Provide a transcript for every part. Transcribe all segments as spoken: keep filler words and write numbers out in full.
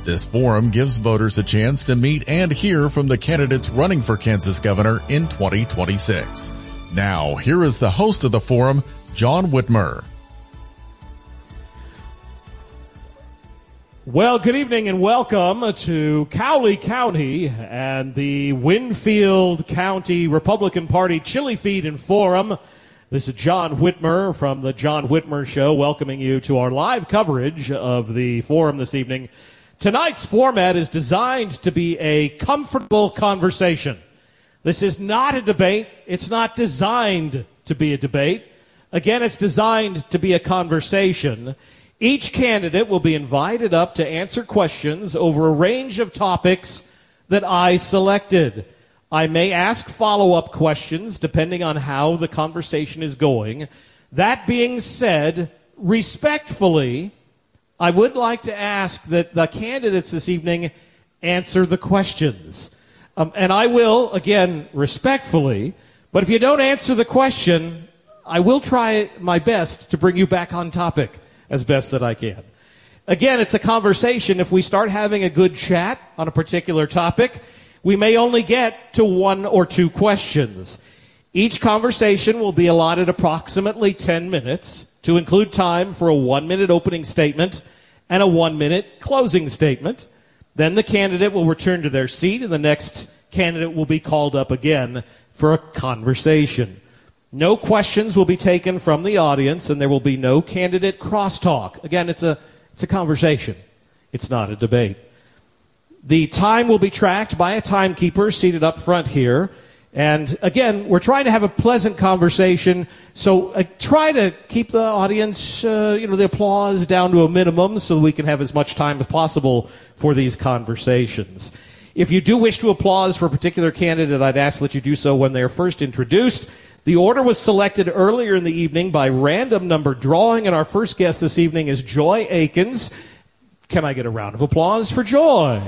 This forum gives voters a chance to meet and hear from the candidates running for Kansas governor in twenty twenty-six. Now, here is the host of the forum, John Whitmer. Well, good evening and welcome to Cowley County and the Winfield County Republican Party Chili Feed and Forum. This is John Whitmer from the John Whitmer Show, welcoming you to our live coverage of the forum this evening. Tonight's format is designed to be a comfortable conversation. This is not a debate. It's not designed to be a debate. Again, it's designed to be a conversation. Each candidate will be invited up to answer questions over a range of topics that I selected. I may ask follow-up questions depending on how the conversation is going. That being said, respectfully, I would like to ask that the candidates this evening answer the questions. Um, and I will, again, respectfully, but if you don't answer the question, I will try my best to bring you back on topic as best that I can. Again, it's a conversation. If we start having a good chat on a particular topic, we may only get to one or two questions. Each conversation will be allotted approximately ten minutes to include time for a one-minute opening statement and a one-minute closing statement. Then the candidate will return to their seat, and the next candidate will be called up again for a conversation. No questions will be taken from the audience, and there will be no candidate crosstalk. Again, it's a, it's a conversation. It's not a debate. The time will be tracked by a timekeeper seated up front here. And again, we're trying to have a pleasant conversation, so uh, try to keep the audience, uh, you know, the applause down to a minimum so that we can have as much time as possible for these conversations. If you do wish to applause for a particular candidate, I'd ask that you do so when they are first introduced. The order was selected earlier in the evening by random number drawing, and our first guest this evening is Joy Akins. Can I get a round of applause for Joy?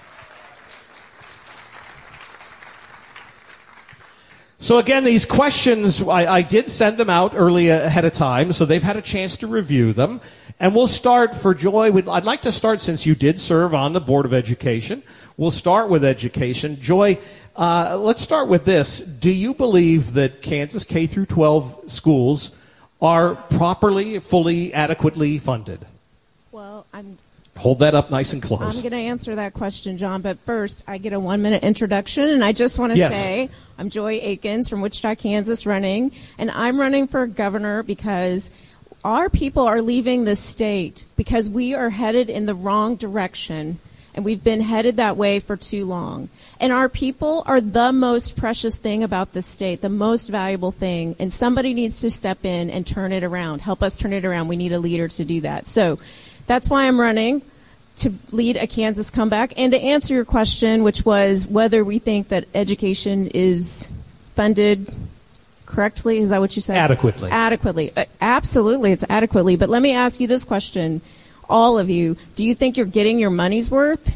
So again, these questions, I, I did send them out early ahead of time, so they've had a chance to review them. And we'll start for Joy. We'd, I'd like to start, since you did serve on the Board of Education, we'll start with education. Joy, uh, let's start with this. Do you believe that Kansas K through twelve schools are properly, fully, adequately funded? Well, I'm... Hold that up nice and close. I'm going to answer that question, John, but first I get a one-minute introduction, and I just want to yes. say I'm Joy Akins from Wichita, Kansas, running, and I'm running for governor because our people are leaving the state because we are headed in the wrong direction, and we've been headed that way for too long. And our people are the most precious thing about this state, the most valuable thing, and somebody needs to step in and turn it around, help us turn it around. We need a leader to do that. So that's why I'm running, to lead a Kansas comeback. And to answer your question, which was whether we think that education is funded correctly, is that what you said? Adequately. Adequately. Uh, absolutely, it's adequately. But let me ask you this question, all of you. Do you think you're getting your money's worth?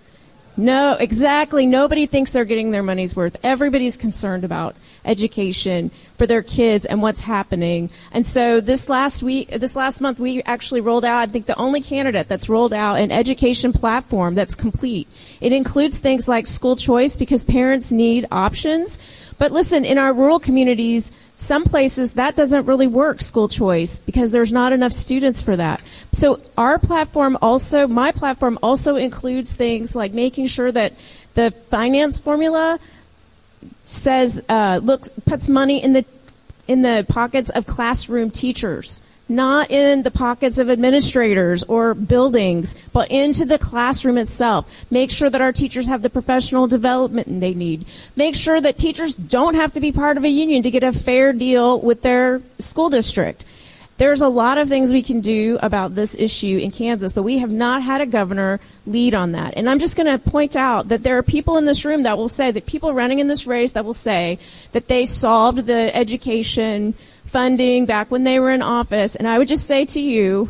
No, exactly. Nobody thinks they're getting their money's worth. Everybody's concerned about education for their kids and what's happening. And so this last week, this last month, we actually rolled out, I think, the only candidate that's rolled out an education platform that's complete. It includes things like school choice because parents need options. But listen, in our rural communities, some places that doesn't really work, school choice, because there's not enough students for that. So our platform also, my platform also includes things like making sure that the finance formula says, uh, looks, puts money in the, in the pockets of classroom teachers, not in the pockets of administrators or buildings, but into the classroom itself. Make sure that our teachers have the professional development they need. Make sure that teachers don't have to be part of a union to get a fair deal with their school district. There's a lot of things we can do about this issue in Kansas, but we have not had a governor lead on that. And I'm just going to point out that there are people in this room that will say, that people running in this race that will say that they solved the education funding back when they were in office. And I would just say to you,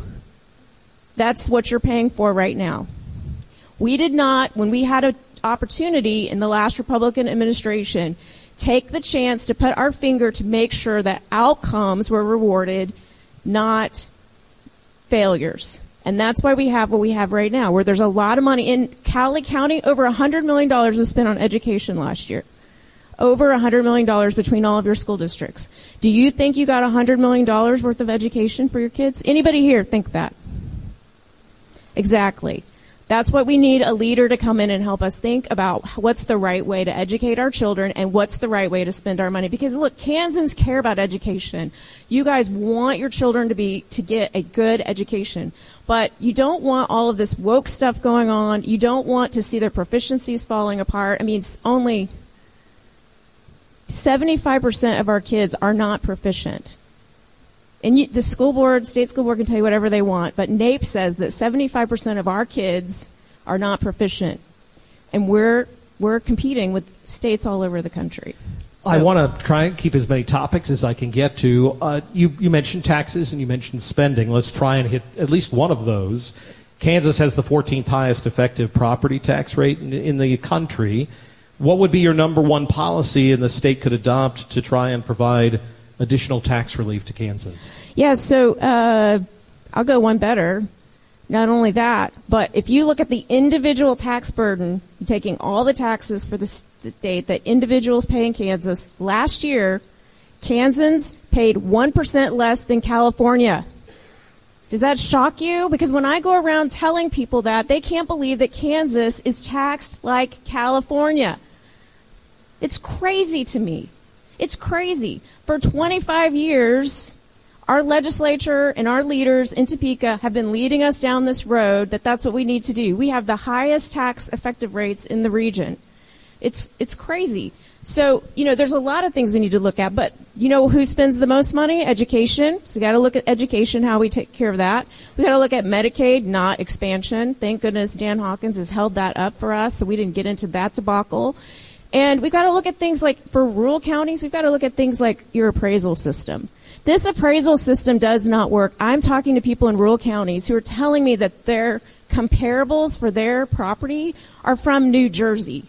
that's what you're paying for right now. We did not, when we had an opportunity in the last Republican administration, take the chance to put our finger to make sure that outcomes were rewarded, not failures. And that's why we have what we have right now, where there's a lot of money. In Cowley County, over one hundred million dollars was spent on education last year. Over one hundred million dollars between all of your school districts. Do you think you got one hundred million dollars worth of education for your kids? Anybody here think that? Exactly. That's what we need, a leader to come in and help us think about what's the right way to educate our children and what's the right way to spend our money. Because look, Kansans care about education. You guys want your children to be to get a good education. But you don't want all of this woke stuff going on. You don't want to see their proficiencies falling apart. I mean, it's only seventy-five percent of our kids are not proficient. And you, the school board, state school board can tell you whatever they want, but NAEP says that seventy-five percent of our kids are not proficient. And we're we're competing with states all over the country. So, I want to try and keep as many topics as I can get to. Uh, you, you mentioned taxes and you mentioned spending. Let's try and hit at least one of those. Kansas has the fourteenth highest effective property tax rate in, in the country. What would be your number one policy in the state could adopt to try and provide additional tax relief to Kansans? Yeah, so uh, I'll go one better. Not only that, but if you look at the individual tax burden, taking all the taxes for the, the state that individuals pay in Kansas, last year, Kansans paid one percent less than California. Does that shock you? Because when I go around telling people that, they can't believe that Kansas is taxed like California. It's crazy to me. It's crazy. For twenty-five years, our legislature and our leaders in Topeka have been leading us down this road that that's what we need to do. We have the highest tax effective rates in the region. It's it's crazy. So, you know, there's a lot of things we need to look at, but you know who spends the most money? Education. So we got to look at education, how we take care of that. We got to look at Medicaid, not expansion. Thank goodness Dan Hawkins has held that up for us, so we didn't get into that debacle. And we've got to look at things like, for rural counties, we've got to look at things like your appraisal system. This appraisal system does not work. I'm talking to people in rural counties who are telling me that their comparables for their property are from New Jersey.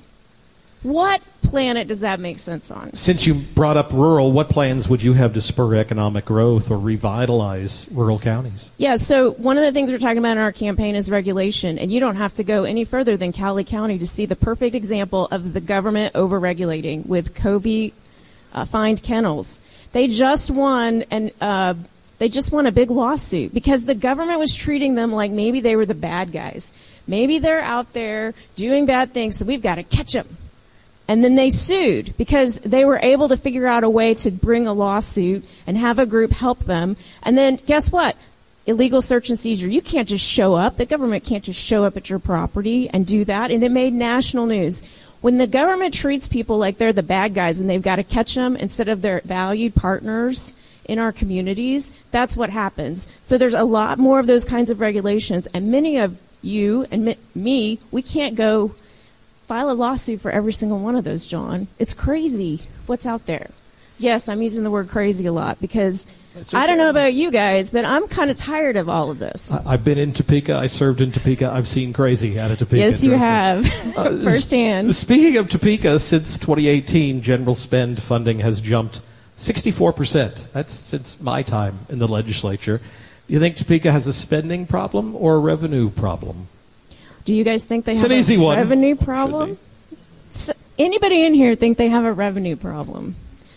What planet does that make sense on? Since you brought up rural, what plans would you have to spur economic growth or revitalize rural counties? Yeah, so one of the things we're talking about in our campaign is regulation, and you don't have to go any further than Cowley County to see the perfect example of the government over-regulating with Covey uh, fined kennels. They just won and uh, they just won a big lawsuit because the government was treating them like maybe they were the bad guys. Maybe they're out there doing bad things, so we've got to catch them. And then they sued because they were able to figure out a way to bring a lawsuit and have a group help them. And then guess what? Illegal search and seizure. You can't just show up. The government can't just show up at your property and do that. And it made national news. When the government treats people like they're the bad guys and they've got to catch them instead of their valued partners in our communities, that's what happens. So there's a lot more of those kinds of regulations. And many of you and me, we can't go file a lawsuit for every single one of those, John. It's crazy what's out there. Yes, I'm using the word crazy a lot because okay. I don't know about you guys, but I'm kind of tired of all of this. I've been in Topeka. I served in Topeka. I've seen crazy out of Topeka. Yes, you have, uh, firsthand. Speaking of Topeka, since twenty eighteen, general spend funding has jumped sixty-four percent. That's since my time in the legislature. Do you think Topeka has a spending problem or a revenue problem? Do you guys think they it's have an easy a one. revenue problem? So, anybody in here think they have a revenue problem?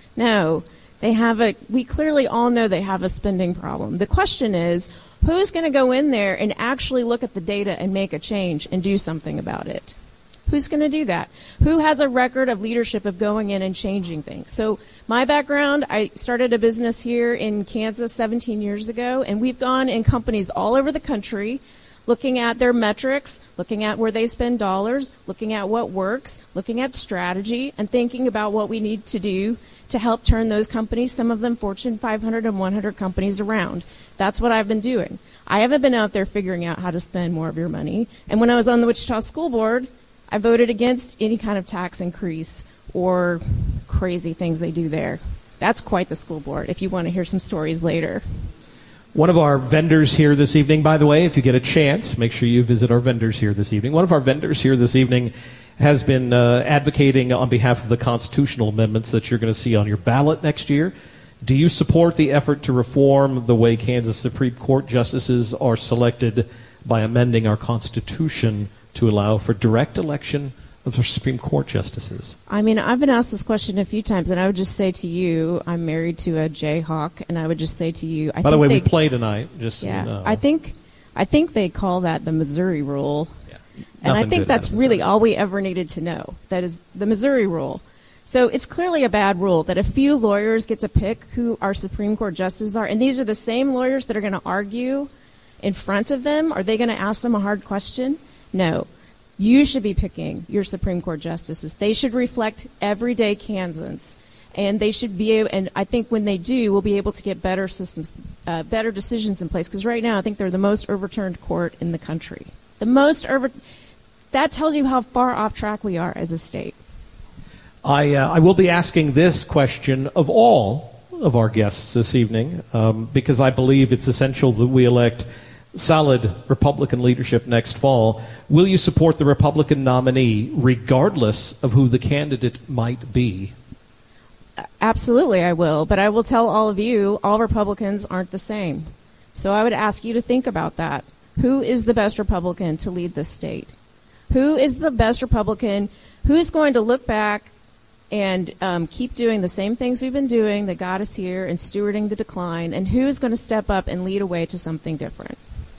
No. They have a, we clearly all know they have a spending problem. The question is, who's going to go in there and actually look at the data and make a change and do something about it? Who's going to do that? Who has a record of leadership of going in and changing things? So my background, I started a business here in Kansas seventeen years ago, and we've gone in companies all over the country looking at their metrics, looking at where they spend dollars, looking at what works, looking at strategy, and thinking about what we need to do to help turn those companies, some of them Fortune five hundred and one hundred companies, around. That's what I've been doing. I haven't been out there figuring out how to spend more of your money. And when I was on the Wichita School Board, I voted against any kind of tax increase or crazy things they do there. That's quite the school board, if you want to hear some stories later. One of our vendors here this evening, by the way, if you get a chance, make sure you visit our vendors here this evening. One of our vendors here this evening has been uh, advocating on behalf of the constitutional amendments that you're going to see on your ballot next year. Do you support the effort to reform the way Kansas Supreme Court justices are selected by amending our Constitution to allow for direct election of the Supreme Court justices? I mean, I've been asked this question a few times, and I would just say to you, I'm married to a Jayhawk, and I would just say to you, I By think the way, they, we play tonight, just yeah, so you know. I think, I think they call that the Missouri rule, Yeah. and I Nothing think good that's out of really Missouri. all we ever needed to know. That is the Missouri rule. So it's clearly a bad rule that a few lawyers get to pick who our Supreme Court justices are, and these are the same lawyers that are going to argue in front of them. Are they going to ask them a hard question? No. You should be picking your Supreme Court justices. They should reflect everyday Kansans, and they should be able, and I think when they do, we'll be able to get better systems, uh, better decisions in place, because right now I think they're the most overturned court in the country. The most over, that tells you how far off track we are as a state. I, uh, I will be asking this question of all of our guests this evening, um, because I believe it's essential that we elect solid Republican leadership next fall. Will you support the Republican nominee regardless of who the candidate might be? Absolutely, I will. But I will tell all of you, all Republicans aren't the same. So I would ask you to think about that. Who is the best Republican to lead this state? Who is the best Republican? Who's going to look back and um, keep doing the same things we've been doing that got us here and stewarding the decline? And who's going to step up and lead a way to something different?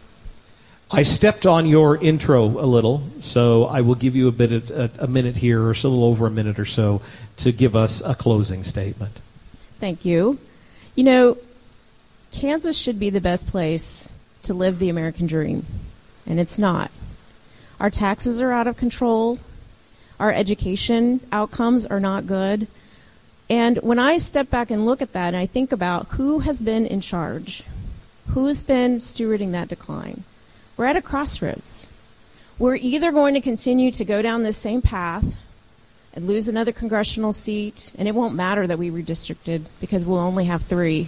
I stepped on your intro a little, so I will give you a bit of, a, a minute here, or so, a little over a minute or so, to give us a closing statement. Thank you. You know, Kansas should be the best place to live the American dream, and it's not. Our taxes are out of control. Our education outcomes are not good. And when I step back and look at that, and I think about who has been in charge, who's been stewarding that decline, we're at a crossroads. We're either going to continue to go down this same path and lose another congressional seat, and it won't matter that we redistricted because we'll only have three,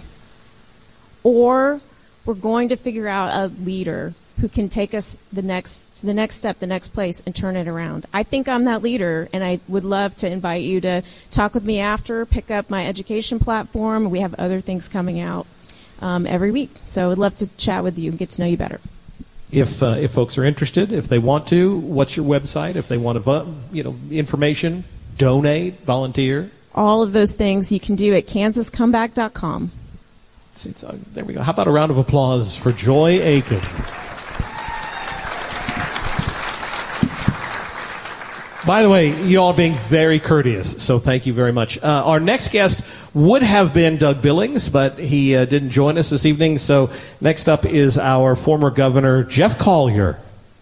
or we're going to figure out a leader who can take us the next to the next step, the next place, and turn it around. I think I'm that leader, and I would love to invite you to talk with me after, pick up my education platform. We have other things coming out um, every week, so I would love to chat with you and get to know you better. If uh, if folks are interested, if they want to, what's your website? If they want to, vo- you know, information, donate, volunteer. All of those things you can do at kansas comeback dot com. It's, it's, uh, there we go. How about a round of applause for Joy Akins? By the way, you all are being very courteous, so thank you very much. Uh, our next guest would have been Doug Billings, but he uh, didn't join us this evening. So next up is our former governor, Jeff Collier.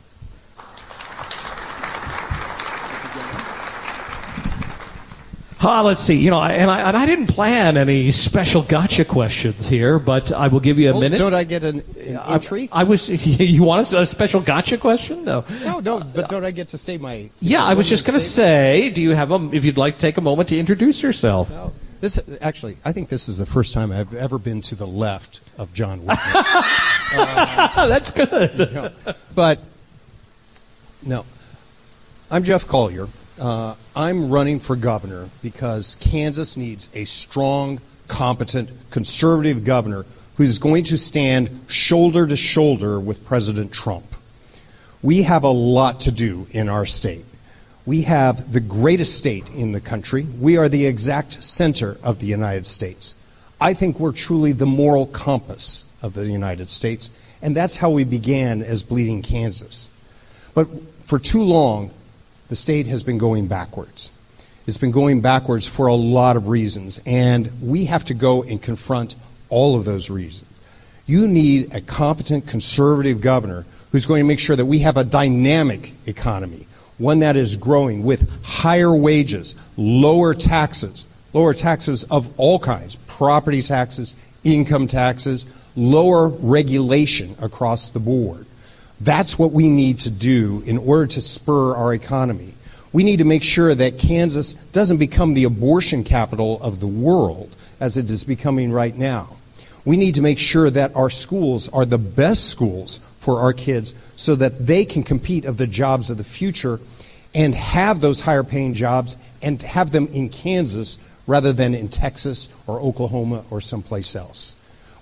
Ah, let's see. You know, I, and, I, and I didn't plan any special gotcha questions here, but I will give you a well, minute. Don't I get an, an entry? I, I wish you want a special gotcha question? No. No, no. But don't I get to state my? Yeah, I was just going to say, do you have a? If you'd like to take a moment to introduce yourself. No. This actually, I think this is the first time I've ever been to the left of John Whitmer. uh, That's good. You know, but no, I'm Jeff Collier. Uh, I'm running for governor because Kansas needs a strong, competent, conservative governor who's going to stand shoulder to shoulder with President Trump. We have a lot to do in our state. We have the greatest state in the country. We are the exact center of the United States. I think we're truly the moral compass of the United States, and that's how we began as Bleeding Kansas. But for too long, the state has been going backwards. It's been going backwards for a lot of reasons, and we have to go and confront all of those reasons. You need a competent conservative governor who's going to make sure that we have a dynamic economy, one that is growing with higher wages, lower taxes, lower taxes of all kinds, property taxes, income taxes, lower regulation across the board. That's what we need to do in order to spur our economy. We need to make sure that Kansas doesn't become the abortion capital of the world, as it is becoming right now. We need to make sure that our schools are the best schools for our kids so that they can compete of the jobs of the future and have those higher paying jobs and have them in Kansas rather than in Texas or Oklahoma or someplace else.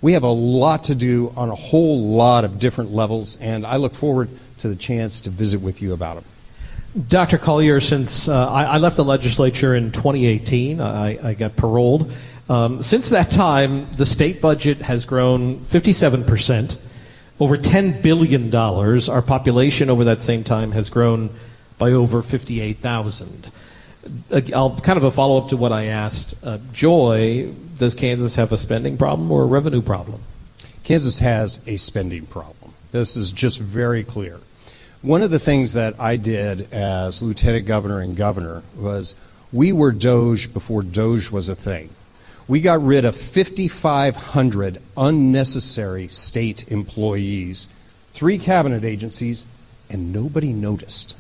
We have a lot to do on a whole lot of different levels, and I look forward to the chance to visit with you about them. Doctor Collier, since uh, I, I left the legislature in twenty eighteen, I, I got paroled. Um, since that time, the state budget has grown fifty-seven percent, over ten billion dollars. Our population over that same time has grown by over fifty-eight thousand. I'll kind of a follow-up to what I asked. Uh, Joy, does Kansas have a spending problem or a revenue problem? Kansas has a spending problem. This is just very clear. One of the things that I did as lieutenant governor and governor was we were Doge before Doge was a thing. We got rid of fifty-five hundred unnecessary state employees, three cabinet agencies, and nobody noticed.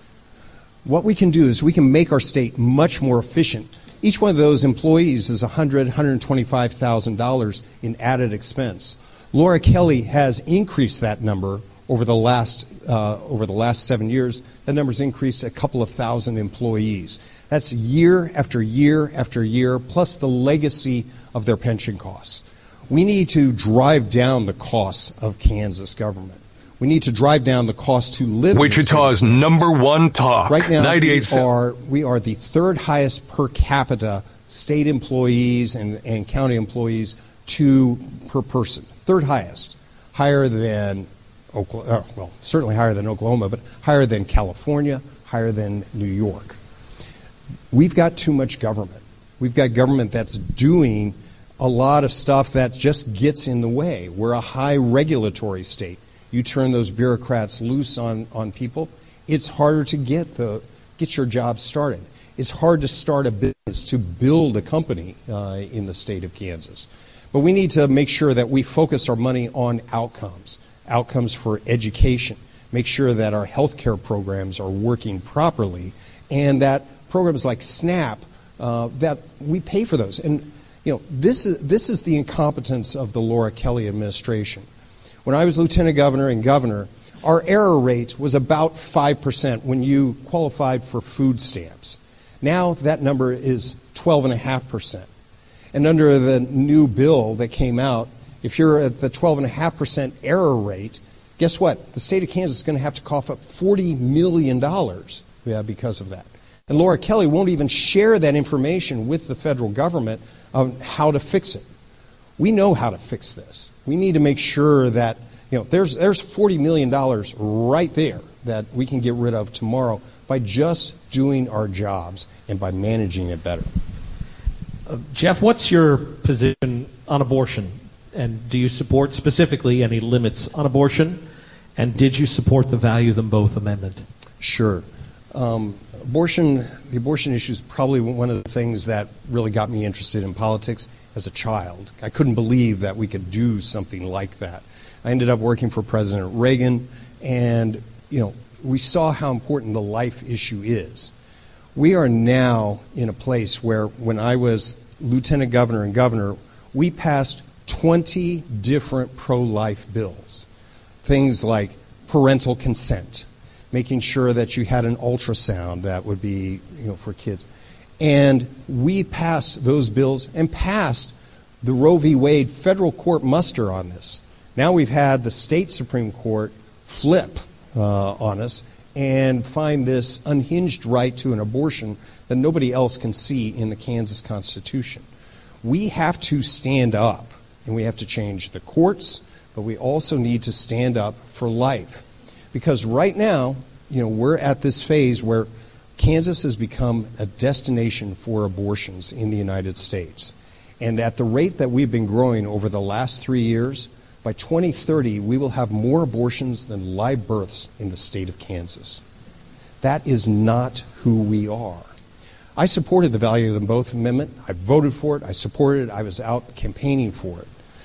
What we can do is we can make our state much more efficient. Each one of those employees is one hundred thousand dollars, one hundred twenty-five thousand dollars in added expense. Laura Kelly has increased that number over the last uh, over the last seven years. That number's increased a couple of thousand employees. That's year after year after year, plus the legacy of their pension costs. We need to drive down the costs of Kansas government. We need to drive down the cost to live in Wichita's number one talk. Right now, ninety-eight we are, we are the third highest per capita state employees and, and county employees to per person. Third highest. Higher than Oklahoma, well, certainly higher than Oklahoma, but higher than California, higher than New York. We've got too much government. We've got government that's doing a lot of stuff that just gets in the way. We're a high regulatory state. You turn those bureaucrats loose on, on people, it's harder to get the get your job started. It's hard to start a business, to build a company uh, in the state of Kansas. But we need to make sure that we focus our money on outcomes, outcomes for education, make sure that our health care programs are working properly, and that programs like SNAP, uh, that we pay for those. And you know, this is, this is the incompetence of the Laura Kelly administration. When I was lieutenant governor and governor, our error rate was about five percent when you qualified for food stamps. Now that number is twelve point five percent. And under the new bill that came out, if you're at the twelve point five percent error rate, guess what? The state of Kansas is going to have to cough up forty million dollars yeah, because of that. And Laura Kelly won't even share that information with the federal government on how to fix it. We know how to fix this. We need to make sure that, you know, there's there's forty million dollars right there that we can get rid of tomorrow by just doing our jobs and by managing it better. Uh, Jeff, what's your position on abortion? And do you support specifically any limits on abortion? And did you support the Value Them Both amendment? Sure. Um, abortion, the abortion issue is probably one of the things that really got me interested in politics as a child. I couldn't believe that we could do something like that. I ended up working for President Reagan, and you know, we saw how important the life issue is. We are now in a place where, when I was lieutenant governor and governor, we passed twenty different pro-life bills. Things like parental consent, making sure that you had an ultrasound that would be, you know, for kids. And we passed those bills and passed the Roe v. Wade federal court muster on this. Now we've had the state Supreme Court flip uh, on us and find this unhinged right to an abortion that nobody else can see in the Kansas Constitution. We have to stand up, and we have to change the courts, but we also need to stand up for life. Because right now, you know, we're at this phase where Kansas has become a destination for abortions in the United States. And at the rate that we've been growing over the last three years, by twenty thirty, we will have more abortions than live births in the state of Kansas. That is not who we are. I supported the Value Them Both amendment. I voted for it. I supported it. I was out campaigning for it.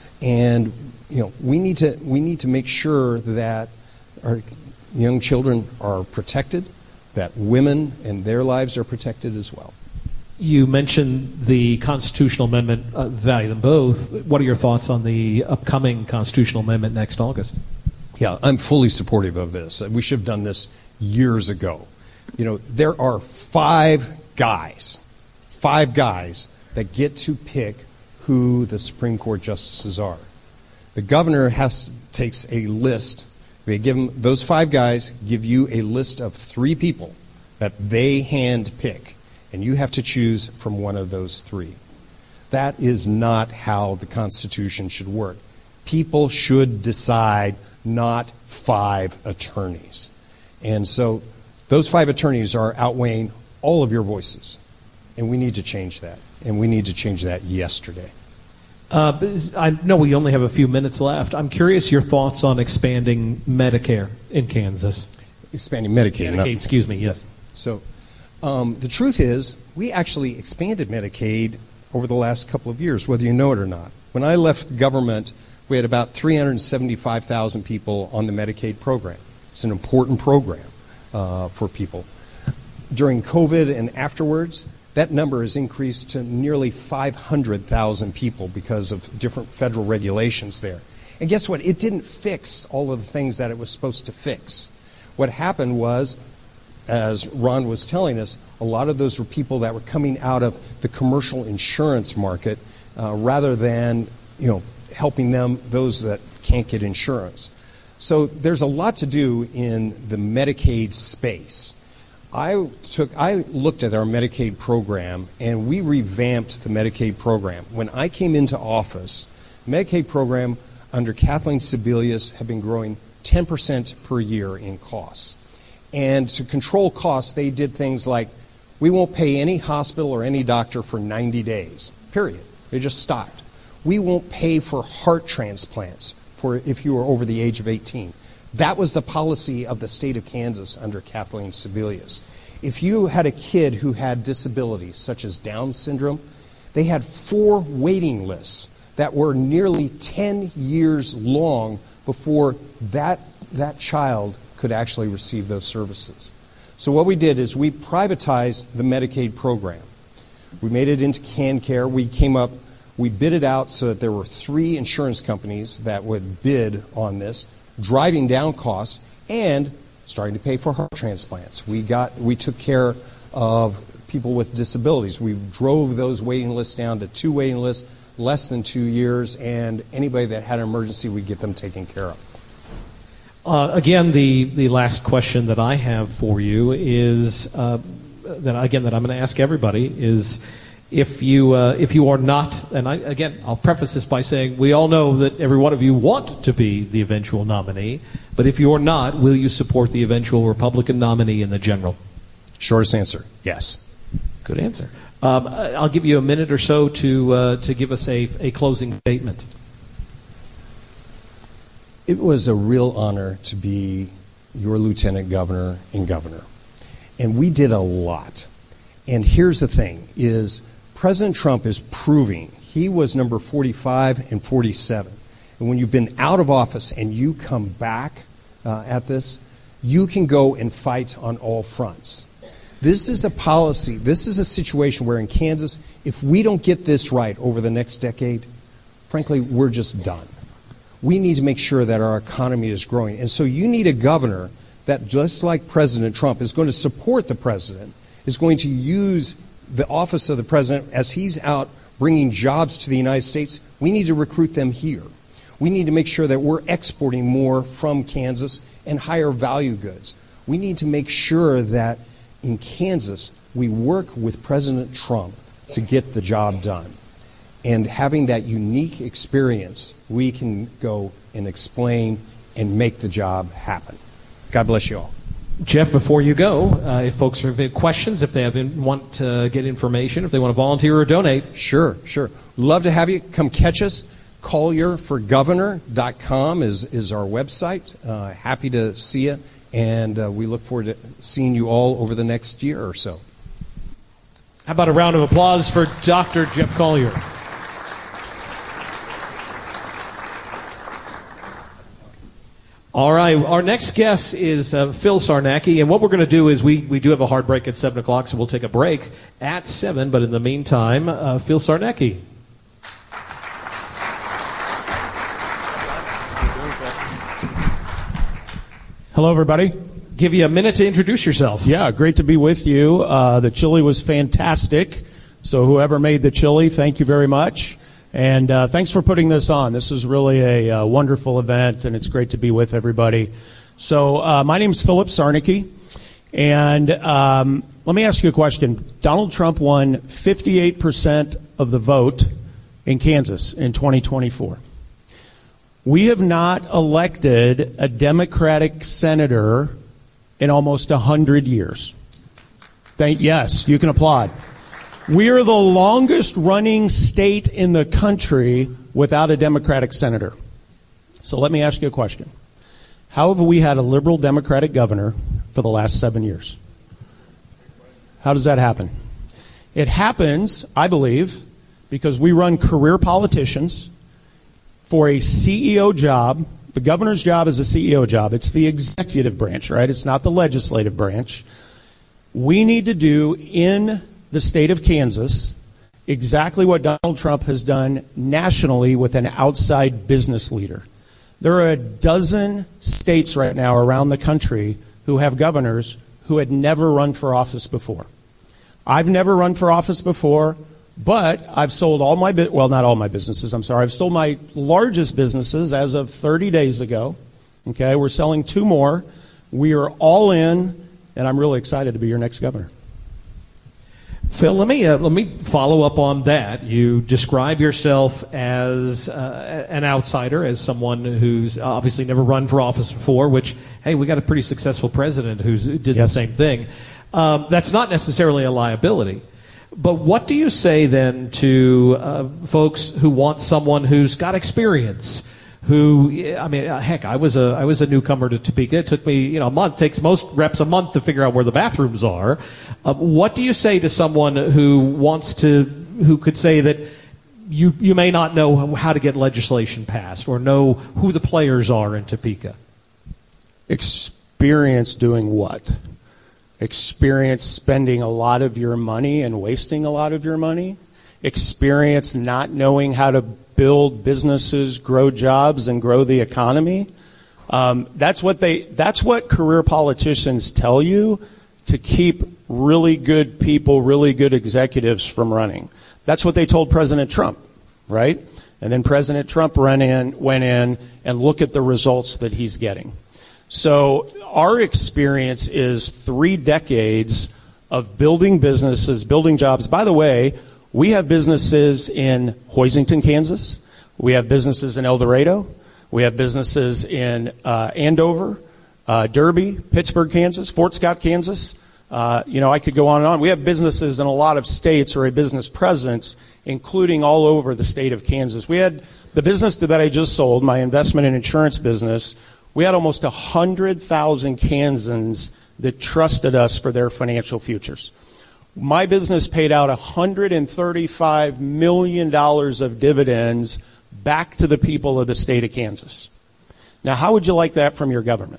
And you know, we need to we need to make sure that our young children are protected, that women and their lives are protected as well. You mentioned the constitutional amendment, uh, Value Them Both. What are your thoughts on the upcoming constitutional amendment next August? Yeah, I'm fully supportive of this. We should have done this years ago. You know, there are five guys, five guys that get to pick who the Supreme Court justices are. The governor has takes a list. They give them, those five guys give you a list of three people that they hand pick, and you have to choose from one of those three. That is not how the Constitution should work. People should decide, not five attorneys. And so those five attorneys are outweighing all of your voices. And we need to change that. And we need to change that yesterday. Uh, I know we only have a few minutes left. I'm curious your thoughts on expanding Medicare in Kansas. Expanding Medicaid. Medicaid, not, excuse me, yes. So um, the truth is, we actually expanded Medicaid over the last couple of years, whether you know it or not. When I left government, we had about three hundred seventy-five thousand people on the Medicaid program. It's an important program uh, for people. During COVID and afterwards, that number has increased to nearly five hundred thousand people because of different federal regulations there. And guess what? It didn't fix all of the things that it was supposed to fix. What happened was, as Ron was telling us, a lot of those were people that were coming out of the commercial insurance market uh, rather than, you know, helping them, those that can't get insurance. So there's a lot to do in the Medicaid space. I took, I looked at our Medicaid program, and we revamped the Medicaid program. When I came into office, the Medicaid program under Kathleen Sebelius had been growing ten percent per year in costs. And to control costs, they did things like, we won't pay any hospital or any doctor for ninety days, period. They just stopped. We won't pay for heart transplants for if you were over the age of eighteen. That was the policy of the state of Kansas under Kathleen Sebelius. If you had a kid who had disabilities, such as Down syndrome, they had four waiting lists that were nearly ten years long before that, that child could actually receive those services. So what we did is we privatized the Medicaid program. We made it into CanCare. We came up, we bid it out so that there were three insurance companies that would bid on this, driving down costs and starting to pay for heart transplants. We got, we took care of people with disabilities. We drove those waiting lists down to two waiting lists, less than two years, and anybody that had an emergency, we'd get them taken care of. Uh, again, the, the last question that I have for you is, uh, that again, that I'm going to ask everybody is, If you uh, if you are not, and I, again, I'll preface this by saying we all know that every one of you want to be the eventual nominee, but if you are not, will you support the eventual Republican nominee in the general? Shortest answer, yes. Good answer. Um, I'll give you a minute or so to uh, to give us a, a closing statement. It was a real honor to be your lieutenant governor and governor, and we did a lot. And here's the thing: is President Trump is proving he was number forty-five and forty-seven. And when you've been out of office and you come back uh, at this, you can go and fight on all fronts. This is a policy, this is a situation where in Kansas, if we don't get this right over the next decade, frankly, we're just done. We need to make sure that our economy is growing. And so you need a governor that, just like President Trump, is going to support the president, is going to use the office of the president as he's out bringing jobs to the United States. We need to recruit them here. We need to make sure that we're exporting more from Kansas and higher value goods. We need to make sure that in Kansas we work with President Trump to get the job done. And having that unique experience, we can go and explain and make the job happen. God bless you all. Jeff, before you go, uh, if folks have questions, if they have in, want to get information, if they want to volunteer or donate. Sure, sure. Love to have you. Come catch us. collier for governor dot com is, is our website. Uh, happy to see you, and uh, we look forward to seeing you all over the next year or so. How about a round of applause for Doctor Jeff Collier? All right, our next guest is uh, Phil Sarnacki, and what we're going to do is we, we do have a hard break at seven o'clock, so we'll take a break at seven, but in the meantime, uh, Phil Sarnacki. Hello, everybody. Give you a minute to introduce yourself. Yeah, great to be with you. Uh, the chili was fantastic, so whoever made the chili, thank you very much. And uh, thanks for putting this on. This is really a uh, wonderful event, and it's great to be with everybody. So uh, my name is Philip Sarnicki, and um, let me ask you a question. Donald Trump won fifty-eight percent of the vote in Kansas in twenty twenty-four. We have not elected a Democratic senator in almost one hundred years. Thank, yes, you can applaud. We are the longest running state in the country without a Democratic senator. So let me ask you a question. How have we had a liberal Democratic governor for the last seven years? How does that happen? It happens, I believe, because we run career politicians for a C E O job. The governor's job is a C E O job. It's the executive branch, right? It's not the legislative branch. We need to do in the state of Kansas exactly what Donald Trump has done nationally with an outside business leader. There are a dozen states right now around the country who have governors who had never run for office before. I've never run for office before, but I've sold all my, bu- well, not all my businesses, I'm sorry. I've sold my largest businesses as of thirty days ago. Okay, we're selling two more. We are all in, and I'm really excited to be your next governor. Phil, let me uh, let me follow up on that. You describe yourself as uh, an outsider, as someone who's obviously never run for office before, which, hey, we got a pretty successful president who did yes. the same thing. Um, that's not necessarily a liability. But what do you say then to uh, folks who want someone who's got experience? Who, I mean, heck, I was a I was a newcomer to Topeka. It took me, you know, a month. It takes most reps a month to figure out where the bathrooms are. Uh, what do you say to someone who wants to, who could say that you you may not know how to get legislation passed or know who the players are in Topeka? Experience doing what? Experience spending a lot of your money and wasting a lot of your money? Experience not knowing how to build businesses, grow jobs, and grow the economy? Um, that's what they. That's what career politicians tell you to keep really good people, really good executives from running. That's what they told President Trump, right? And then President Trump ran in, went in, and look at the results that he's getting. So our experience is three decades of building businesses, building jobs. By the way, we have businesses in Hoisington, Kansas. We have businesses in El Dorado. We have businesses in uh, Andover, uh, Derby, Pittsburgh, Kansas, Fort Scott, Kansas. Uh, you know, I could go on and on. We have businesses in a lot of states or a business presence, including all over the state of Kansas. We had the business that I just sold, my investment and insurance business. We had almost one hundred thousand Kansans that trusted us for their financial futures. My business paid out one hundred thirty-five million dollars of dividends back to the people of the state of Kansas. Now, how would you like that from your government?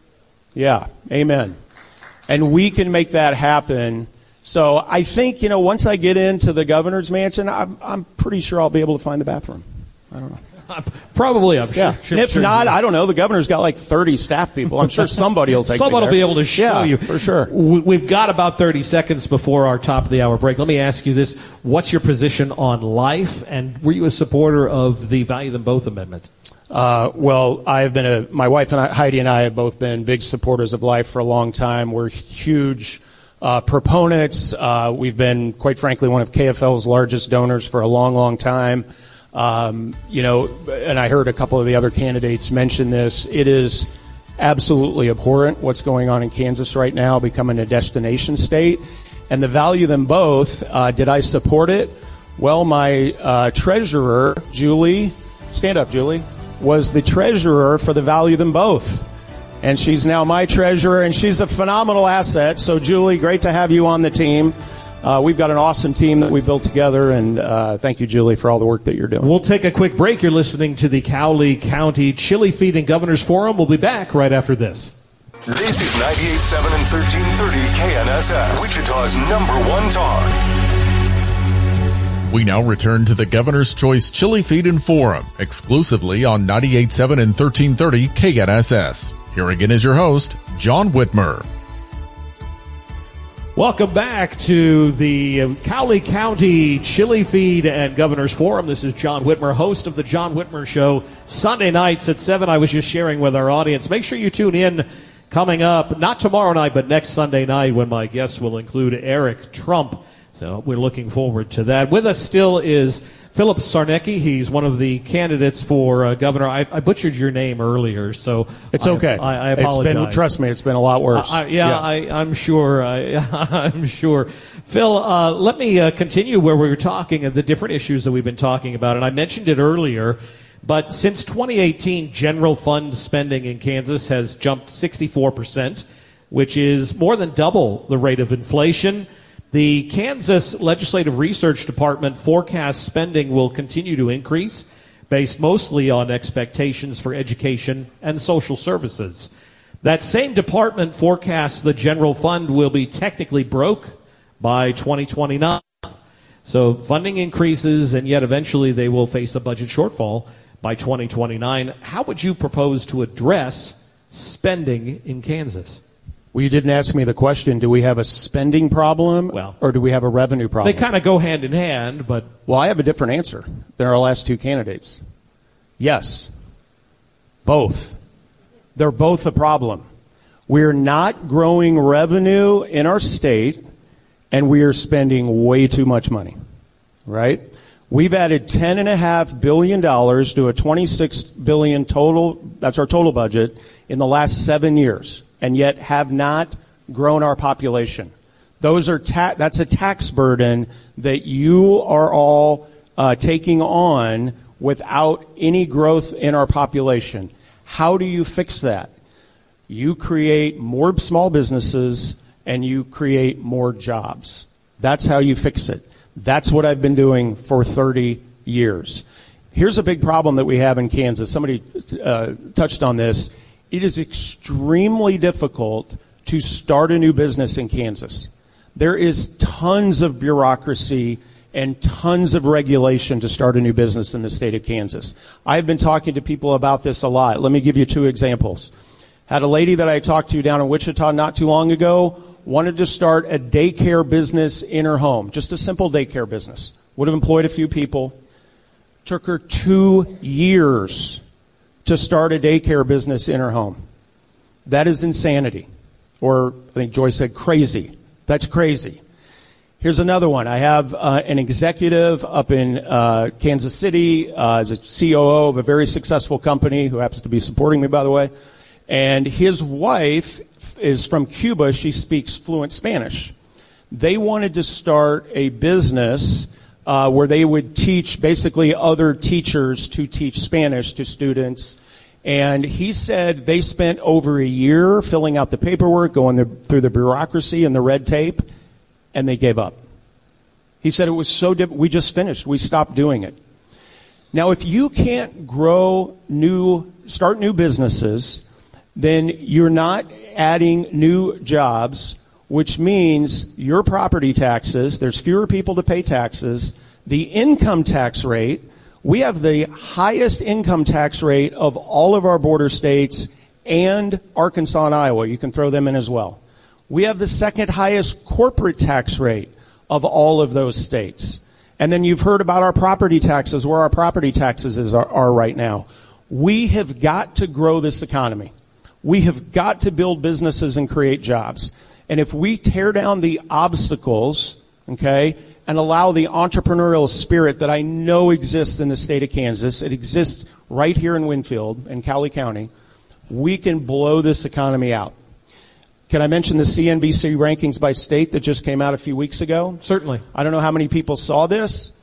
Yeah, amen. And we can make that happen. So I think, you know, once I get into the governor's mansion, I'm, I'm pretty sure I'll be able to find the bathroom. I don't know. Probably, I'm sure. Yeah. sure and if sure not, you. I don't know. The governor's got like thirty staff people. I'm sure somebody will take Someone me will be able to show yeah, you. for sure. We've got about thirty seconds before our top of the hour break. Let me ask you this. What's your position on life, and were you a supporter of the Value Them Both amendment? Uh, well, I've been a, my wife and I, Heidi and I have both been big supporters of life for a long time. We're huge uh, proponents. Uh, we've been, quite frankly, one of K F L's largest donors for a long, long time. Um, you know, and I heard a couple of the other candidates mention this. It is absolutely abhorrent what's going on in Kansas right now, becoming a destination state. And the Value Them Both, uh, did I support it? Well, my uh, treasurer, Julie, stand up, Julie, was the treasurer for the Value Them Both. And she's now my treasurer, and she's a phenomenal asset. So, Julie, great to have you on the team. Uh, we've got an awesome team that we built together, and uh, thank you, Julie, for all the work that you're doing. We'll take a quick break. You're listening to the Cowley County Chili Feed and Governors Forum. We'll be back right after this. This is ninety-eight point seven and thirteen thirty K N S S, Wichita's number one talk. We now return to the Governor's Choice Chili Feed and Forum, exclusively on ninety-eight point seven and thirteen thirty K N S S. Here again is your host, John Whitmer. Welcome back to the Cowley County Chili Feed and Governors Forum. This is John Whitmer, host of the John Whitmer Show, Sunday nights at seven. I was just sharing with our audience. Make sure you tune in coming up, not tomorrow night, but next Sunday night when my guests will include Eric Trump. So we're looking forward to that. With us still is Philip Sarnecki. He's one of the candidates for uh, governor. I, I butchered your name earlier, so it's okay. I, I apologize. It's been, trust me, it's been a lot worse. Uh, I, yeah, yeah. I, I'm sure. I, I'm sure. Phil, uh, let me uh, continue where we were talking of the different issues that we've been talking about, and I mentioned it earlier. But since twenty eighteen, general fund spending in Kansas has jumped sixty-four percent, which is more than double the rate of inflation. The Kansas Legislative Research Department forecasts spending will continue to increase, based mostly on expectations for education and social services. That same department forecasts the general fund will be technically broke by twenty twenty-nine. So funding increases, and yet eventually they will face a budget shortfall by twenty twenty-nine. How would you propose to address spending in Kansas? Well, you didn't ask me the question, do we have a spending problem well, or do we have a revenue problem? They kind of go hand in hand, but... Well, I have a different answer than our last two candidates. Yes. Both. They're both a problem. We're not growing revenue in our state, and we are spending way too much money, right? We've added ten point five billion dollars to a twenty-six billion dollars total, that's our total budget, in the last seven years. And yet have not grown our population. Those are ta- that's a tax burden that you are all uh, taking on without any growth in our population. How do you fix that? You create more small businesses and you create more jobs. That's how you fix it. That's what I've been doing for thirty years. Here's a big problem that we have in Kansas. Somebody uh, touched on this. It is extremely difficult to start a new business in Kansas. There is tons of bureaucracy and tons of regulation to start a new business in the state of Kansas. I've been talking to people about this a lot. Let me give you two examples. Had a lady that I talked to down in Wichita not too long ago, wanted to start a daycare business in her home, just a simple daycare business. Would have employed a few people. Took her two years to start a daycare business in her home. That is insanity. Or I think Joyce said crazy. That's crazy. Here's another one. I have uh, an executive up in uh, Kansas City, uh, as a C O O of a very successful company who happens to be supporting me, by the way. And his wife is from Cuba. She speaks fluent Spanish. They wanted to start a business Uh, where they would teach basically other teachers to teach Spanish to students. And he said they spent over a year filling out the paperwork, going the, through the bureaucracy and the red tape, and they gave up. He said it was so difficult. We just finished. We stopped doing it. Now, if you can't grow new, start new businesses, then you're not adding new jobs, which means your property taxes, there's fewer people to pay taxes. The income tax rate, we have the highest income tax rate of all of our border states and Arkansas and Iowa. You can throw them in as well. We have the second highest corporate tax rate of all of those states. And then you've heard about our property taxes, where our property taxes is, are, are right now. We have got to grow this economy. We have got to build businesses and create jobs. And if we tear down the obstacles, okay, and allow the entrepreneurial spirit that I know exists in the state of Kansas, it exists right here in Winfield and Cowley County, we can blow this economy out. Can I mention the C N B C rankings by state that just came out a few weeks ago? Certainly. I don't know how many people saw this.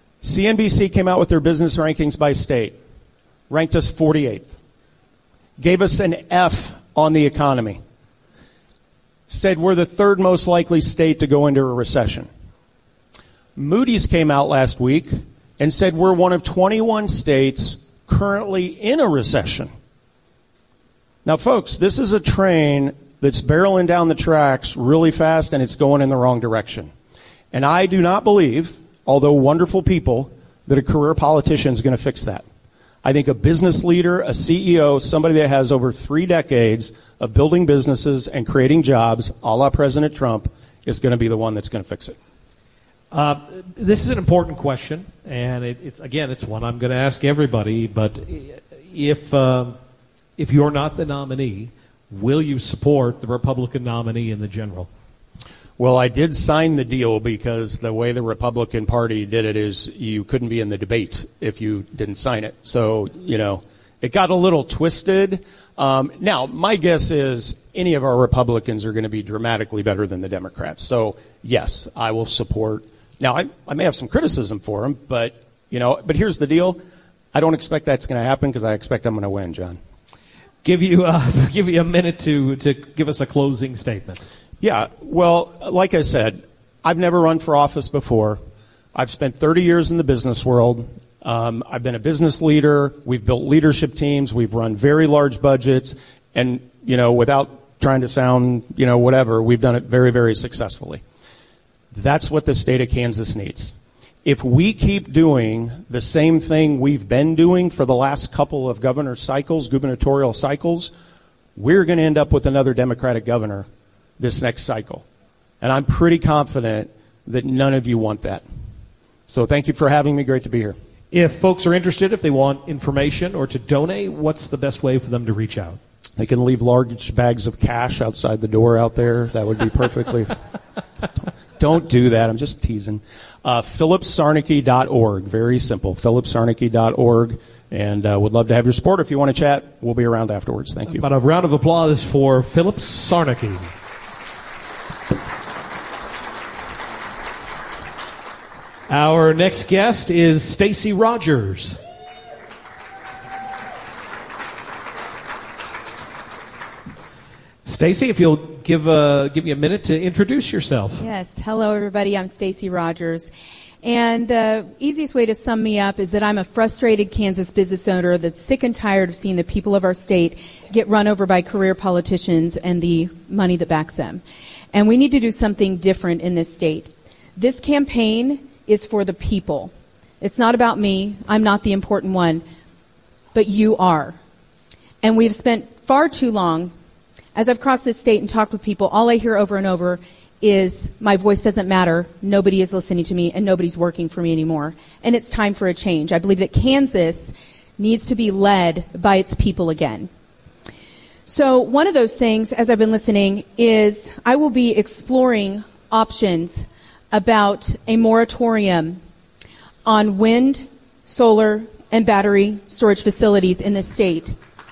C N B C came out with their business rankings by state, ranked us forty-eighth, gave us an F on the economy. Said we're the third most likely state to go into a recession. Moody's came out last week and said we're one of twenty-one states currently in a recession. Now, folks, this is a train that's barreling down the tracks really fast, and it's going in the wrong direction. And I do not believe, although wonderful people, that a career politician is going to fix that. I think a business leader, a C E O, somebody that has over three decades of building businesses and creating jobs, a la President Trump, is going to be the one that's going to fix it. Uh, this is an important question, and it, it's again, it's one I'm going to ask everybody. But if uh, if you're not the nominee, will you support the Republican nominee in the general? Well, I did sign the deal because the way the Republican Party did it is you couldn't be in the debate if you didn't sign it. So, you know, it got a little twisted. Um, now, my guess is any of our Republicans are going to be dramatically better than the Democrats. So, yes, I will support. Now, I, I may have some criticism for them, but, you know, but here's the deal. I don't expect that's going to happen because I expect I'm going to win, John. Give you uh, give you a minute to, to give us a closing statement. Yeah, well, like I said, I've never run for office before. I've spent thirty years in the business world. Um, I've been a business leader. We've built leadership teams. We've run very large budgets. And, you know, without trying to sound, you know, whatever, we've done it very, very successfully. That's what the state of Kansas needs. If we keep doing the same thing we've been doing for the last couple of governor cycles, gubernatorial cycles, we're going to end up with another Democratic governor this next cycle. And I'm pretty confident that none of you want that. So thank you for having me. Great to be here. If folks are interested, if they want information or to donate, what's the best way for them to reach out? They can leave large bags of cash outside the door out there. That would be perfectly. Don't do that. I'm just teasing. Uh, Philip Sarnicki dot org. Very simple. Philip Sarnicki dot org. And uh, would love to have your support. If you want to chat, we'll be around afterwards. Thank you. About a round of applause for Philip Sarnicki. Our next guest is Stacy Rogers. Stacy, if you'll give uh, give me a minute to introduce yourself. Yes. Hello, everybody. I'm Stacy Rogers. And the easiest way to sum me up is that I'm a frustrated Kansas business owner that's sick and tired of seeing the people of our state get run over by career politicians and the money that backs them. And we need to do something different in this state. This campaign is for the people. It's not about me. I'm not the important one. But you are. And we've spent far too long, as I've crossed this state and talked with people, all I hear over and over is my voice doesn't matter, nobody is listening to me, and nobody's working for me anymore. And it's time for a change. I believe that Kansas needs to be led by its people again. So one of those things, as I've been listening, is I will be exploring options about a moratorium on wind, solar, and battery storage facilities in this state.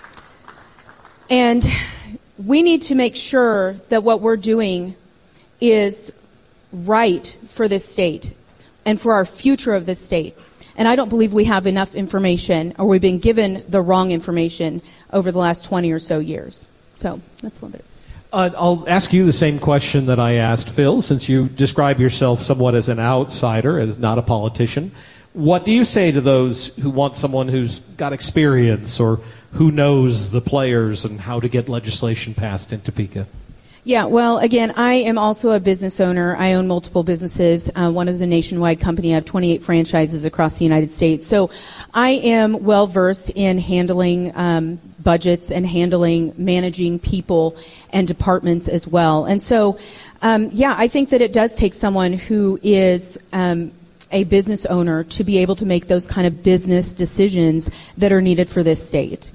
And we need to make sure that what we're doing is right for this state and for our future of this state. And I don't believe we have enough information, or we've been given the wrong information over the last twenty or so years. So that's a little bit. Uh, I'll ask you the same question that I asked Phil, since you describe yourself somewhat as an outsider, as not a politician. What do you say to those who want someone who's got experience or who knows the players and how to get legislation passed in Topeka? Yeah, well, again, I am also a business owner. I own multiple businesses. Uh, one is a nationwide company. I have twenty-eight franchises across the United States. So I am well-versed in handling um, budgets and handling, managing people and departments as well. And so, um, yeah, I think that it does take someone who is um, a business owner to be able to make those kind of business decisions that are needed for this state.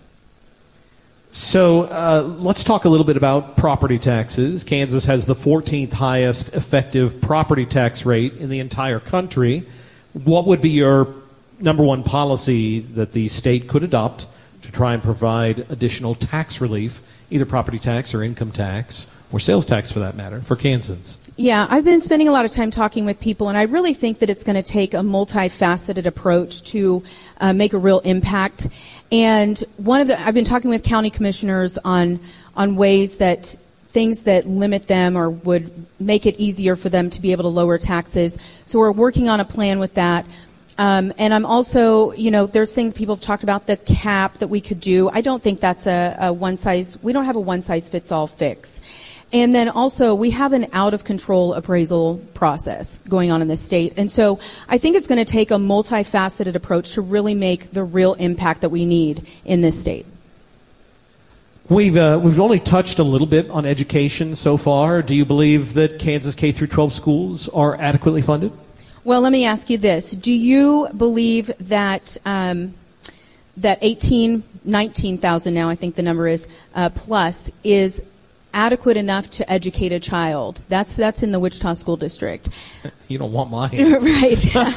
So uh, let's talk a little bit about property taxes. Kansas has the fourteenth highest effective property tax rate in the entire country. What would be your number one policy that the state could adopt to try and provide additional tax relief, either property tax or income tax, or sales tax for that matter, for Kansans? Yeah, I've been spending a lot of time talking with people, and I really think that it's going to take a multifaceted approach to uh, make a real impact. And one of the, I've been talking with county commissioners on on ways that things that limit them or would make it easier for them to be able to lower taxes. So we're working on a plan with that. Um, and I'm also, you know, there's things people have talked about, the cap that we could do. I don't think that's a, a one size, we don't have a one size fits all fix. And then also, we have an out-of-control appraisal process going on in this state. And so I think it's going to take a multifaceted approach to really make the real impact that we need in this state. We've uh, we've only touched a little bit on education so far. Do you believe that Kansas K through twelve schools are adequately funded? Well, let me ask you this: do you believe that um, that eighteen, nineteen thousand now, I think the number is uh, plus, is adequate enough to educate a child? That's that's in the Wichita School District. You don't want mine. Right.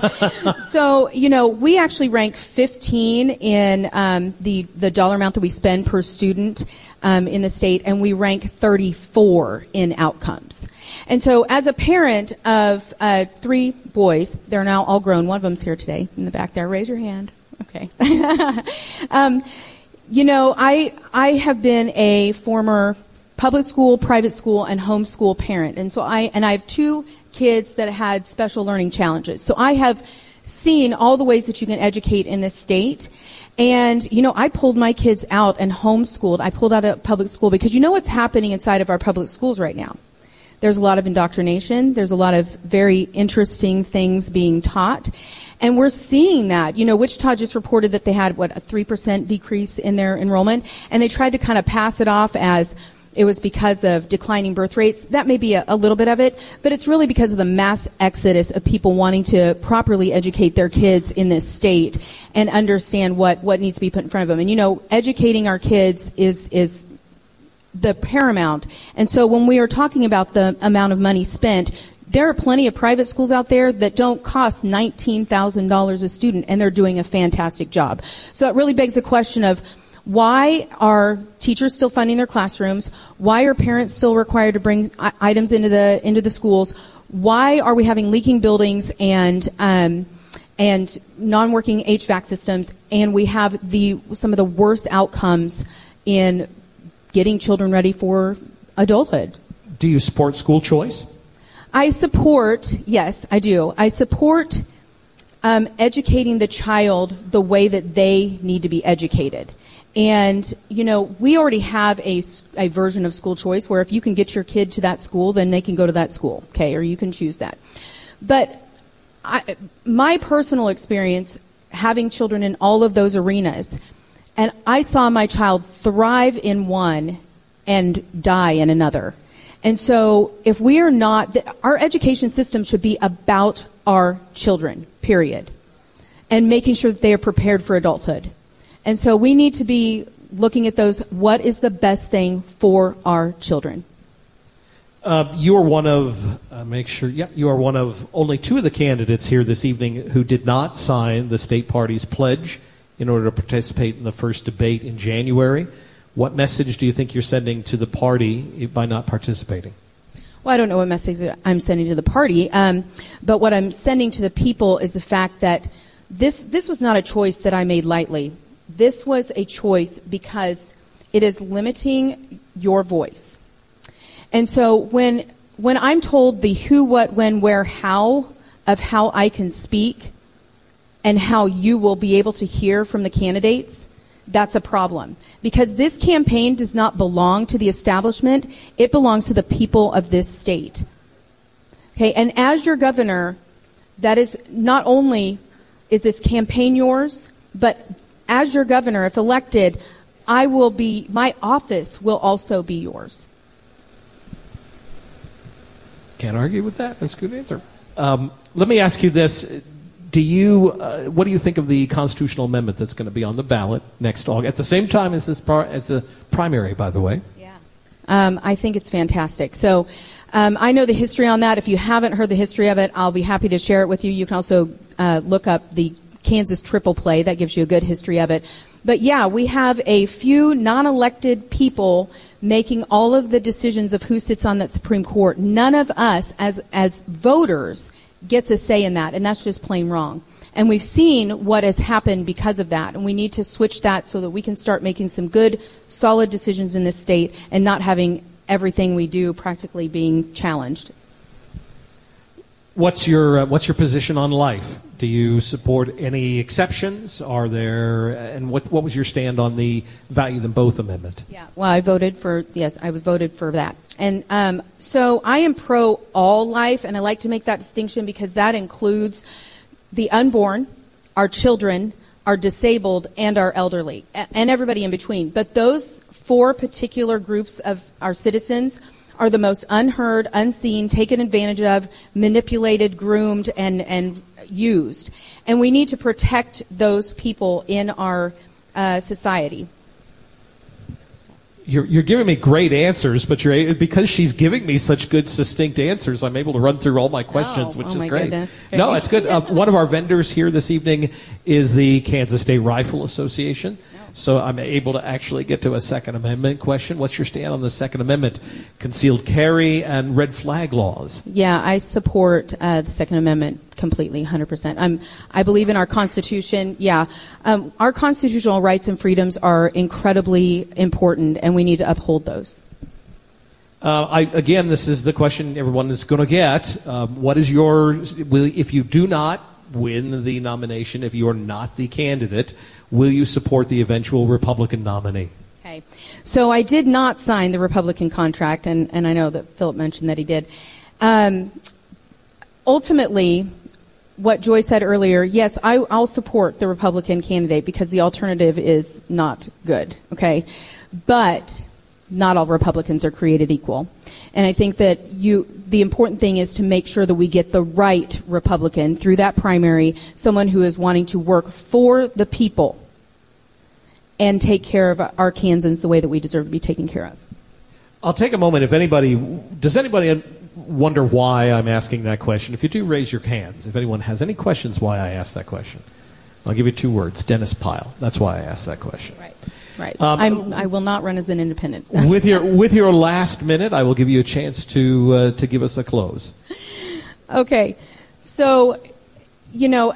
So, you know, we actually rank fifteen in um, the, the dollar amount that we spend per student um, in the state, and we rank thirty-four in outcomes. And so as a parent of uh, three boys, they're now all grown. One of them's here today in the back there. Raise your hand. Okay. um, you know, I I have been a former public school, private school, and homeschool parent. And so I, and I have two kids that had special learning challenges. So I have seen all the ways that you can educate in this state. And, you know, I pulled my kids out and homeschooled. I pulled out of public school because you know what's happening inside of our public schools right now. There's a lot of indoctrination. There's a lot of very interesting things being taught. And we're seeing that. You know, Wichita just reported that they had, what, a three percent decrease in their enrollment. And they tried to kind of pass it off as it was because of declining birth rates. That may be a, a little bit of it, but it's really because of the mass exodus of people wanting to properly educate their kids in this state and understand what, what needs to be put in front of them. And, you know, educating our kids is, is the paramount. And so when we are talking about the amount of money spent, there are plenty of private schools out there that don't cost nineteen thousand dollars a student, and they're doing a fantastic job. So that really begs the question of, why are teachers still funding their classrooms? Why are parents still required to bring items into the into the schools? Why are we having leaking buildings and um, and non-working H V A C systems? And we have the some of the worst outcomes in getting children ready for adulthood. Do you support school choice? I support, yes, I do. I support um, educating the child the way that they need to be educated. And, you know, we already have a, a version of school choice where if you can get your kid to that school, then they can go to that school, okay, or you can choose that. But I, my personal experience, having children in all of those arenas, and I saw my child thrive in one and die in another. And so if we are not, our education system should be about our children, period, and making sure that they are prepared for adulthood. And so we need to be looking at those, what is the best thing for our children? Uh, you are one of, uh, make sure, yeah, you are one of only two of the candidates here this evening who did not sign the state party's pledge in order to participate in the first debate in January. What message do you think you're sending to the party by not participating? Well, I don't know what message I'm sending to the party, um, but what I'm sending to the people is the fact that this this was not a choice that I made lightly. This was a choice because it is limiting your voice. And so when when I'm told the who, what, when, where, how of how I can speak and how you will be able to hear from the candidates, that's a problem. Because this campaign does not belong to the establishment. It belongs to the people of this state. Okay, and as your governor, that is not only is this campaign yours, but as your governor, if elected, I will be, my office will also be yours. Can't argue with that. That's a good answer. Um, let me ask you this. Do you, uh, what do you think of the constitutional amendment that's going to be on the ballot next August, at the same time as this par- as the primary, by the way? Yeah. Um, I think it's fantastic. So um, I know the history on that. If you haven't heard the history of it, I'll be happy to share it with you. You can also uh, look up the Kansas Triple Play. That gives you a good history of it. But yeah, we have a few non-elected people making all of the decisions of who sits on that Supreme Court. None of us as as voters gets a say in that, and that's just plain wrong. And we've seen what has happened because of that, and we need to switch that so that we can start making some good, solid decisions in this state and not having everything we do practically being challenged. What's your uh, what's your position on life? Do you support any exceptions? Are there, and what what was your stand on the value them both amendment? Yeah, well, I voted for, yes, I voted for that. And um, so I am pro all life, and I like to make that distinction because that includes the unborn, our children, our disabled, and our elderly, and everybody in between. But those four particular groups of our citizens are the most unheard, unseen, taken advantage of, manipulated, groomed, and, and used. And we need to protect those people in our uh, society. You're, you're giving me great answers, but you're because she's giving me such good, succinct answers, I'm able to run through all my questions, oh, which oh is my great. Goodness. No, it's good. Uh, one of our vendors here this evening is the Kansas State Rifle Association. So I'm able to actually get to a Second Amendment question. What's your stand on the Second Amendment, concealed carry, and red flag laws? Yeah, I support uh, the Second Amendment completely, one hundred percent. I'm, I believe in our Constitution. Yeah, um, our constitutional rights and freedoms are incredibly important, and we need to uphold those. Uh, I, again, this is the question everyone is going to get. Um, what is your, will, if you do not win the nomination, if you are not the candidate, will you support the eventual Republican nominee? Okay. So I did not sign the Republican contract, and, and I know that Philip mentioned that he did. Um, ultimately, what Joy said earlier, yes, I, I'll support the Republican candidate because the alternative is not good, okay? But not all Republicans are created equal. And I think that you, the important thing is to make sure that we get the right Republican through that primary, someone who is wanting to work for the people and take care of our Kansans the way that we deserve to be taken care of. I'll take a moment. If anybody, does anybody wonder why I'm asking that question? If you do, raise your hands. If anyone has any questions why I asked that question. I'll give you two words. Dennis Pyle. That's why I asked that question. Right. Right. Um, I'm, I will not run as an independent. With your with your last minute, I will give you a chance to uh, to give us a close. Okay. So, you know,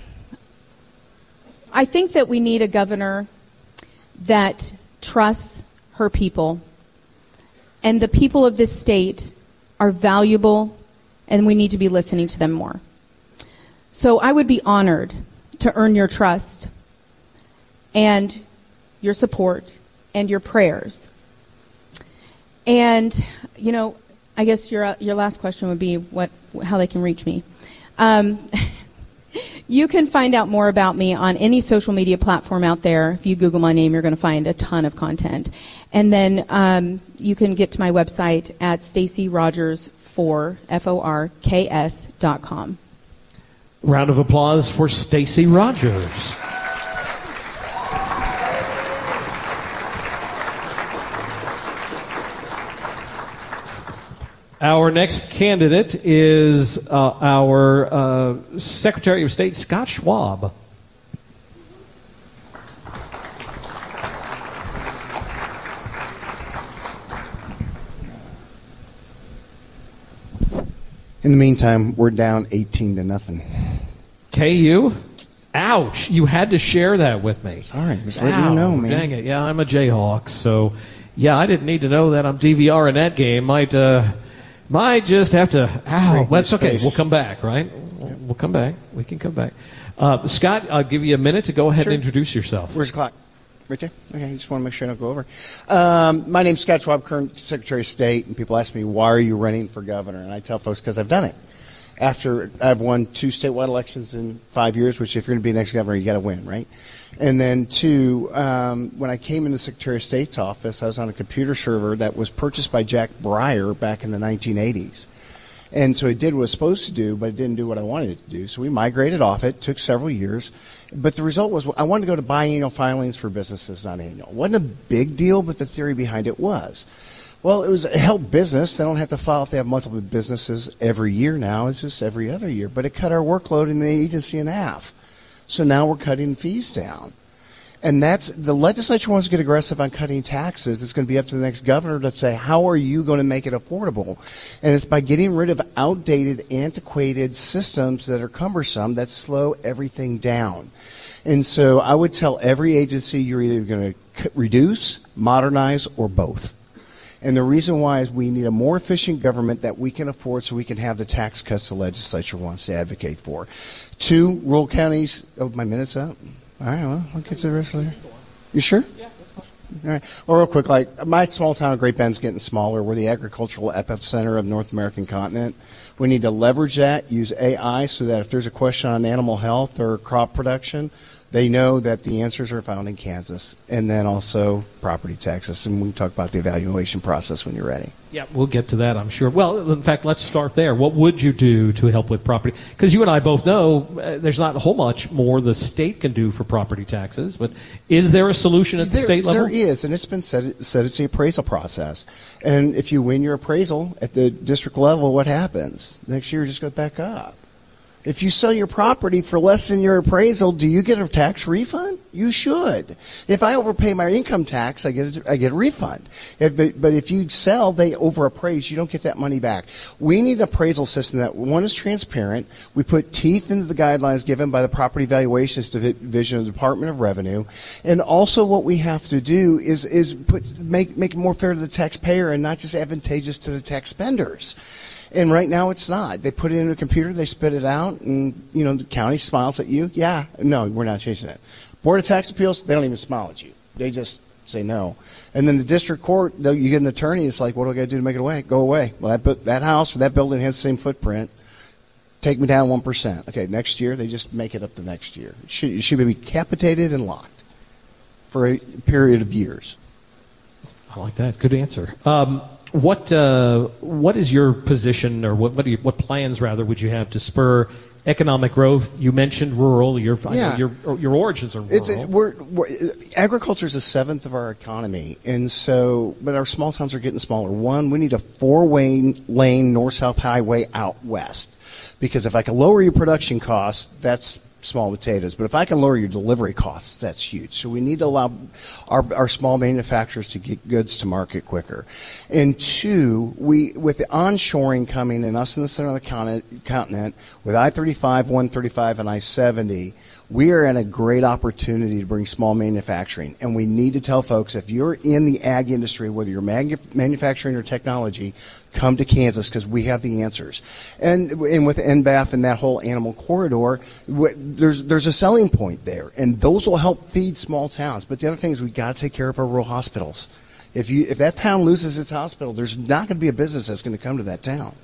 I think that we need a governor that trusts her people, and the people of this state are valuable, and we need to be listening to them more. So I would be honored to earn your trust and your support and your prayers. And, you know, I guess your your last question would be what how they can reach me. Um, you can find out more about me on any social media platform out there. If you Google my name, you're going to find a ton of content. And then um, you can get to my website at Stacy Rogers four, F O R K S dot com. Round of applause for Stacy Rogers. Our next candidate is uh, our uh, Secretary of State, Scott Schwab. In the meantime, we're down eighteen to nothing. K U? Ouch. You had to share that with me. Sorry, just letting you know, man. Dang it. Yeah, I'm a Jayhawk, so yeah, I didn't need to know that I'm DVRing that game. Might uh, might just have to. Ow, that's okay. We'll come back, right? We'll, we'll come back. We can come back. Uh, Scott, I'll give you a minute to go ahead Sure. and introduce yourself. Where's the clock? Right there? Okay, I just want to make sure I don't go over. Um, my name's Scott Schwab, current Secretary of State, and people ask me, why are you running for governor? And I tell folks, because I've done it. After I've won two statewide elections in five years, which if you're going to be the next governor, you got to win, right? And then two, um, when I came into the Secretary of State's office, I was on a computer server that was purchased by Jack Breyer back in the nineteen eighties. And so it did what it was supposed to do, but it didn't do what I wanted it to do. So we migrated off it. It took several years. But the result was I wanted to go to biannual filings for businesses, not annual. It wasn't a big deal, but the theory behind it was. Well, it was it helped business. They don't have to file if they have multiple businesses every year now. It's just every other year. But it cut our workload in the agency in half. So now we're cutting fees down. And that's the legislature wants to get aggressive on cutting taxes. It's going to be up to the next governor to say, how are you going to make it affordable? And it's by getting rid of outdated, antiquated systems that are cumbersome that slow everything down. And so I would tell every agency you're either going to reduce, modernize, or both. And the reason why is we need a more efficient government that we can afford so we can have the tax cuts the legislature wants to advocate for. Two, rural counties. Oh, my minute's up. All right, well, I'll get to the rest later. You sure? Yeah, that's fine. All right. Well, real quick, like my small town of Great Bend's getting smaller. We're the agricultural epicenter of North American continent. We need to leverage that, use A I so that if there's a question on animal health or crop production, They know that the answers are found in Kansas, and then also property taxes. And we can talk about the evaluation process when you're ready. Yeah, we'll get to that, I'm sure. Well, in fact, let's start there. What would you do to help with property? Because you and I both know uh, there's not a whole much more the state can do for property taxes, but is there a solution at the there, state level? There is, and it's been said, said it's the appraisal process. And if you win your appraisal at the district level, what happens? Next year, it just goes back up. If you sell your property for less than your appraisal, do you get a tax refund? You should. If I overpay my income tax, I get a, I get a refund. If, but if you sell, they overappraise. You don't get that money back. We need an appraisal system that, one, is transparent. We put teeth into the guidelines given by the Property Valuations Division of the Department of Revenue. And also what we have to do is, is put, make, make it more fair to the taxpayer and not just advantageous to the tax spenders. And right now it's not. They put it in a computer, they spit it out, and, you know, the county smiles at you. Yeah, no, we're not changing it. Board of Tax Appeals, they don't even smile at you. They just say no. And then the district court, you get an attorney, it's like, what do I got to do to make it away? Go away. Well, that, that house or that building has the same footprint. Take me down one percent. Okay, next year, they just make it up the next year. It should, it should be decapitated and locked for a period of years. I like that. Good answer. Um, What uh, what is your position, or what what, do you, what plans rather would you have to spur economic growth? You mentioned rural. Your yeah. your your origins are rural. It's a, we're, we're, agriculture is a seventh of our economy, and so but our small towns are getting smaller. One, we need a four-way lane north-south highway out west, because if I can lower your production costs, that's small potatoes. But if I can lower your delivery costs, that's huge. So we need to allow our, our small manufacturers to get goods to market quicker. And two, we with the onshoring coming and us in the center of the continent, with I thirty-five, one thirty-five, and I seventy, we are in a great opportunity to bring small manufacturing. And we need to tell folks, if you're in the ag industry, whether you're manu- manufacturing or technology, come to Kansas, because we have the answers. And and with N B A F and that whole animal corridor, there's there's a selling point there, and those will help feed small towns. But the other thing is, we've got to take care of our rural hospitals. If you if that town loses its hospital, there's not going to be a business that's going to come to that town.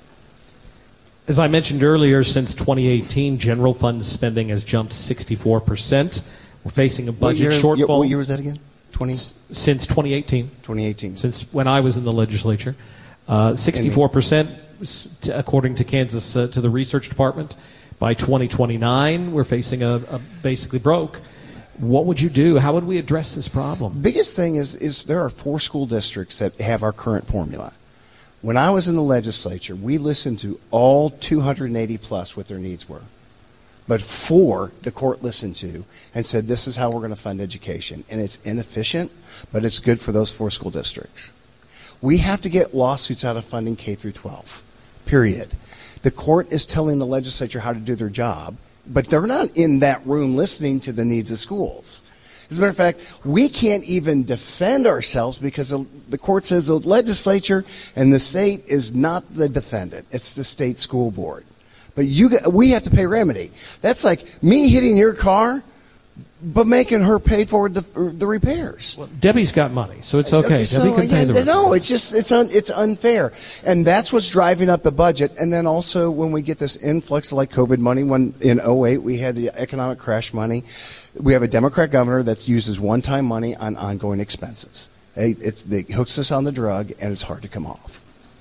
As I mentioned earlier, since twenty eighteen, general fund spending has jumped sixty-four percent. We're facing a budget what year, shortfall. What year was that again? twenty Since twenty eighteen. twenty eighteen. Since when I was in the legislature. Uh, sixty-four percent, according to Kansas, uh, to the research department. By twenty twenty-nine, we're facing a, a basically broke. What would you do? How would we address this problem? Biggest thing is, is there are four school districts that have our current formula. When I was in the legislature, we listened to all two hundred eighty plus what their needs were. But four, the court listened to and said, this is how we're going to fund education. And it's inefficient, but it's good for those four school districts. We have to get lawsuits out of funding K through twelve, period. The court is telling the legislature how to do their job, but they're not in that room listening to the needs of schools. As a matter of fact, we can't even defend ourselves because the court says the legislature and the state is not the defendant. It's the state school board. But you, we have to pay remedy. That's like me hitting your car, but making her pay for the, the repairs. Well, Debbie's got money, so it's okay. okay so, Debbie can pay the repairs. No, it's just it's un, it's unfair, and that's what's driving up the budget. And then also when we get this influx of like COVID money, when in oh eight we had the economic crash money, we have a Democrat governor that uses one-time money on ongoing expenses. It's it hooks us on the drug, and it's hard to come off.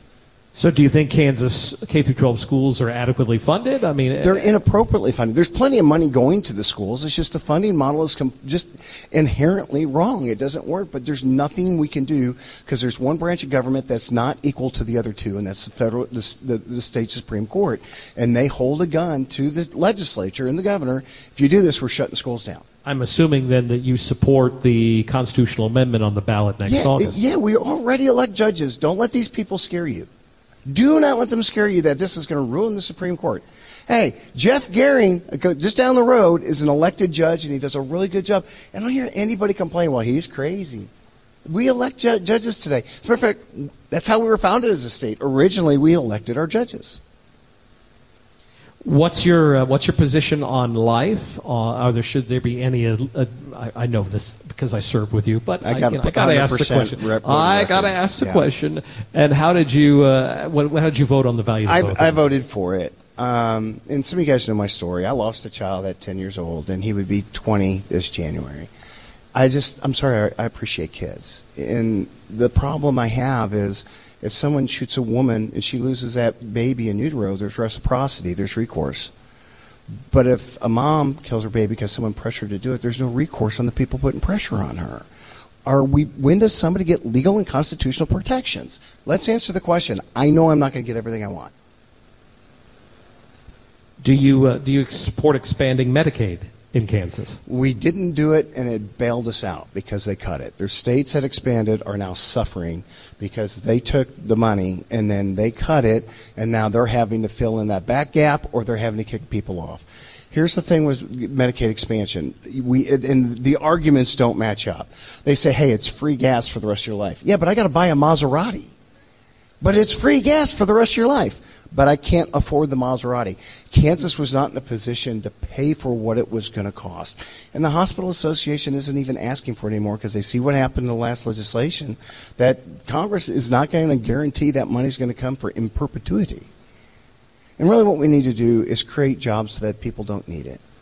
So do you think Kansas K through twelve schools are adequately funded? I mean, they're inappropriately funded. There's plenty of money going to the schools. It's just the funding model is com- just inherently wrong. It doesn't work, but there's nothing we can do because there's one branch of government that's not equal to the other two, and that's the federal, the, the, the state Supreme Court. And they hold a gun to the legislature and the governor. If you do this, we're shutting schools down. I'm assuming then that you support the constitutional amendment on the ballot next yeah, August. Yeah, we already elect judges. Don't let these people scare you. Do not let them scare you that this is going to ruin the Supreme Court. Hey, Jeff Gehring, just down the road, is an elected judge, and he does a really good job. And I don't hear anybody complain, well, he's crazy. We elect ju- judges today. As a matter of fact, that's how we were founded as a state. Originally, we elected our judges. What's your uh, what's your position on life? Uh, are there should there be any? Uh, uh, I, I know this because I served with you, but I, got you know, I gotta ask the question. Rep- I gotta ask the yeah. question. And how did you? Uh, what, how did you vote on the value of the I, vote? I voted for it. Um, and some of you guys know my story. I lost a child at ten years old, and he would be twenty this January. I just, I'm sorry, I, I appreciate kids. And the problem I have is if someone shoots a woman and she loses that baby in utero, there's reciprocity, there's recourse. But if a mom kills her baby because someone pressured her to do it, there's no recourse on the people putting pressure on her. Are we? When does somebody get legal and constitutional protections? Let's answer the question. I know I'm not going to get everything I want. Do you uh, do you support expanding Medicaid in Kansas? We didn't do it, and it bailed us out because they cut it. There's states that expanded are now suffering because they took the money and then they cut it, and now they're having to fill in that back gap or they're having to kick people off. Here's the thing with Medicaid expansion. We and the arguments don't match up. They say, hey, it's free gas for the rest of your life. Yeah, but I got to buy a Maserati. But it's free gas for the rest of your life. But I can't afford the Maserati. Kansas was not in a position to pay for what it was going to cost. And the Hospital Association isn't even asking for it anymore because they see what happened in the last legislation, that Congress is not going to guarantee that money's going to come for in perpetuity. And really what we need to do is create jobs so that people don't need it.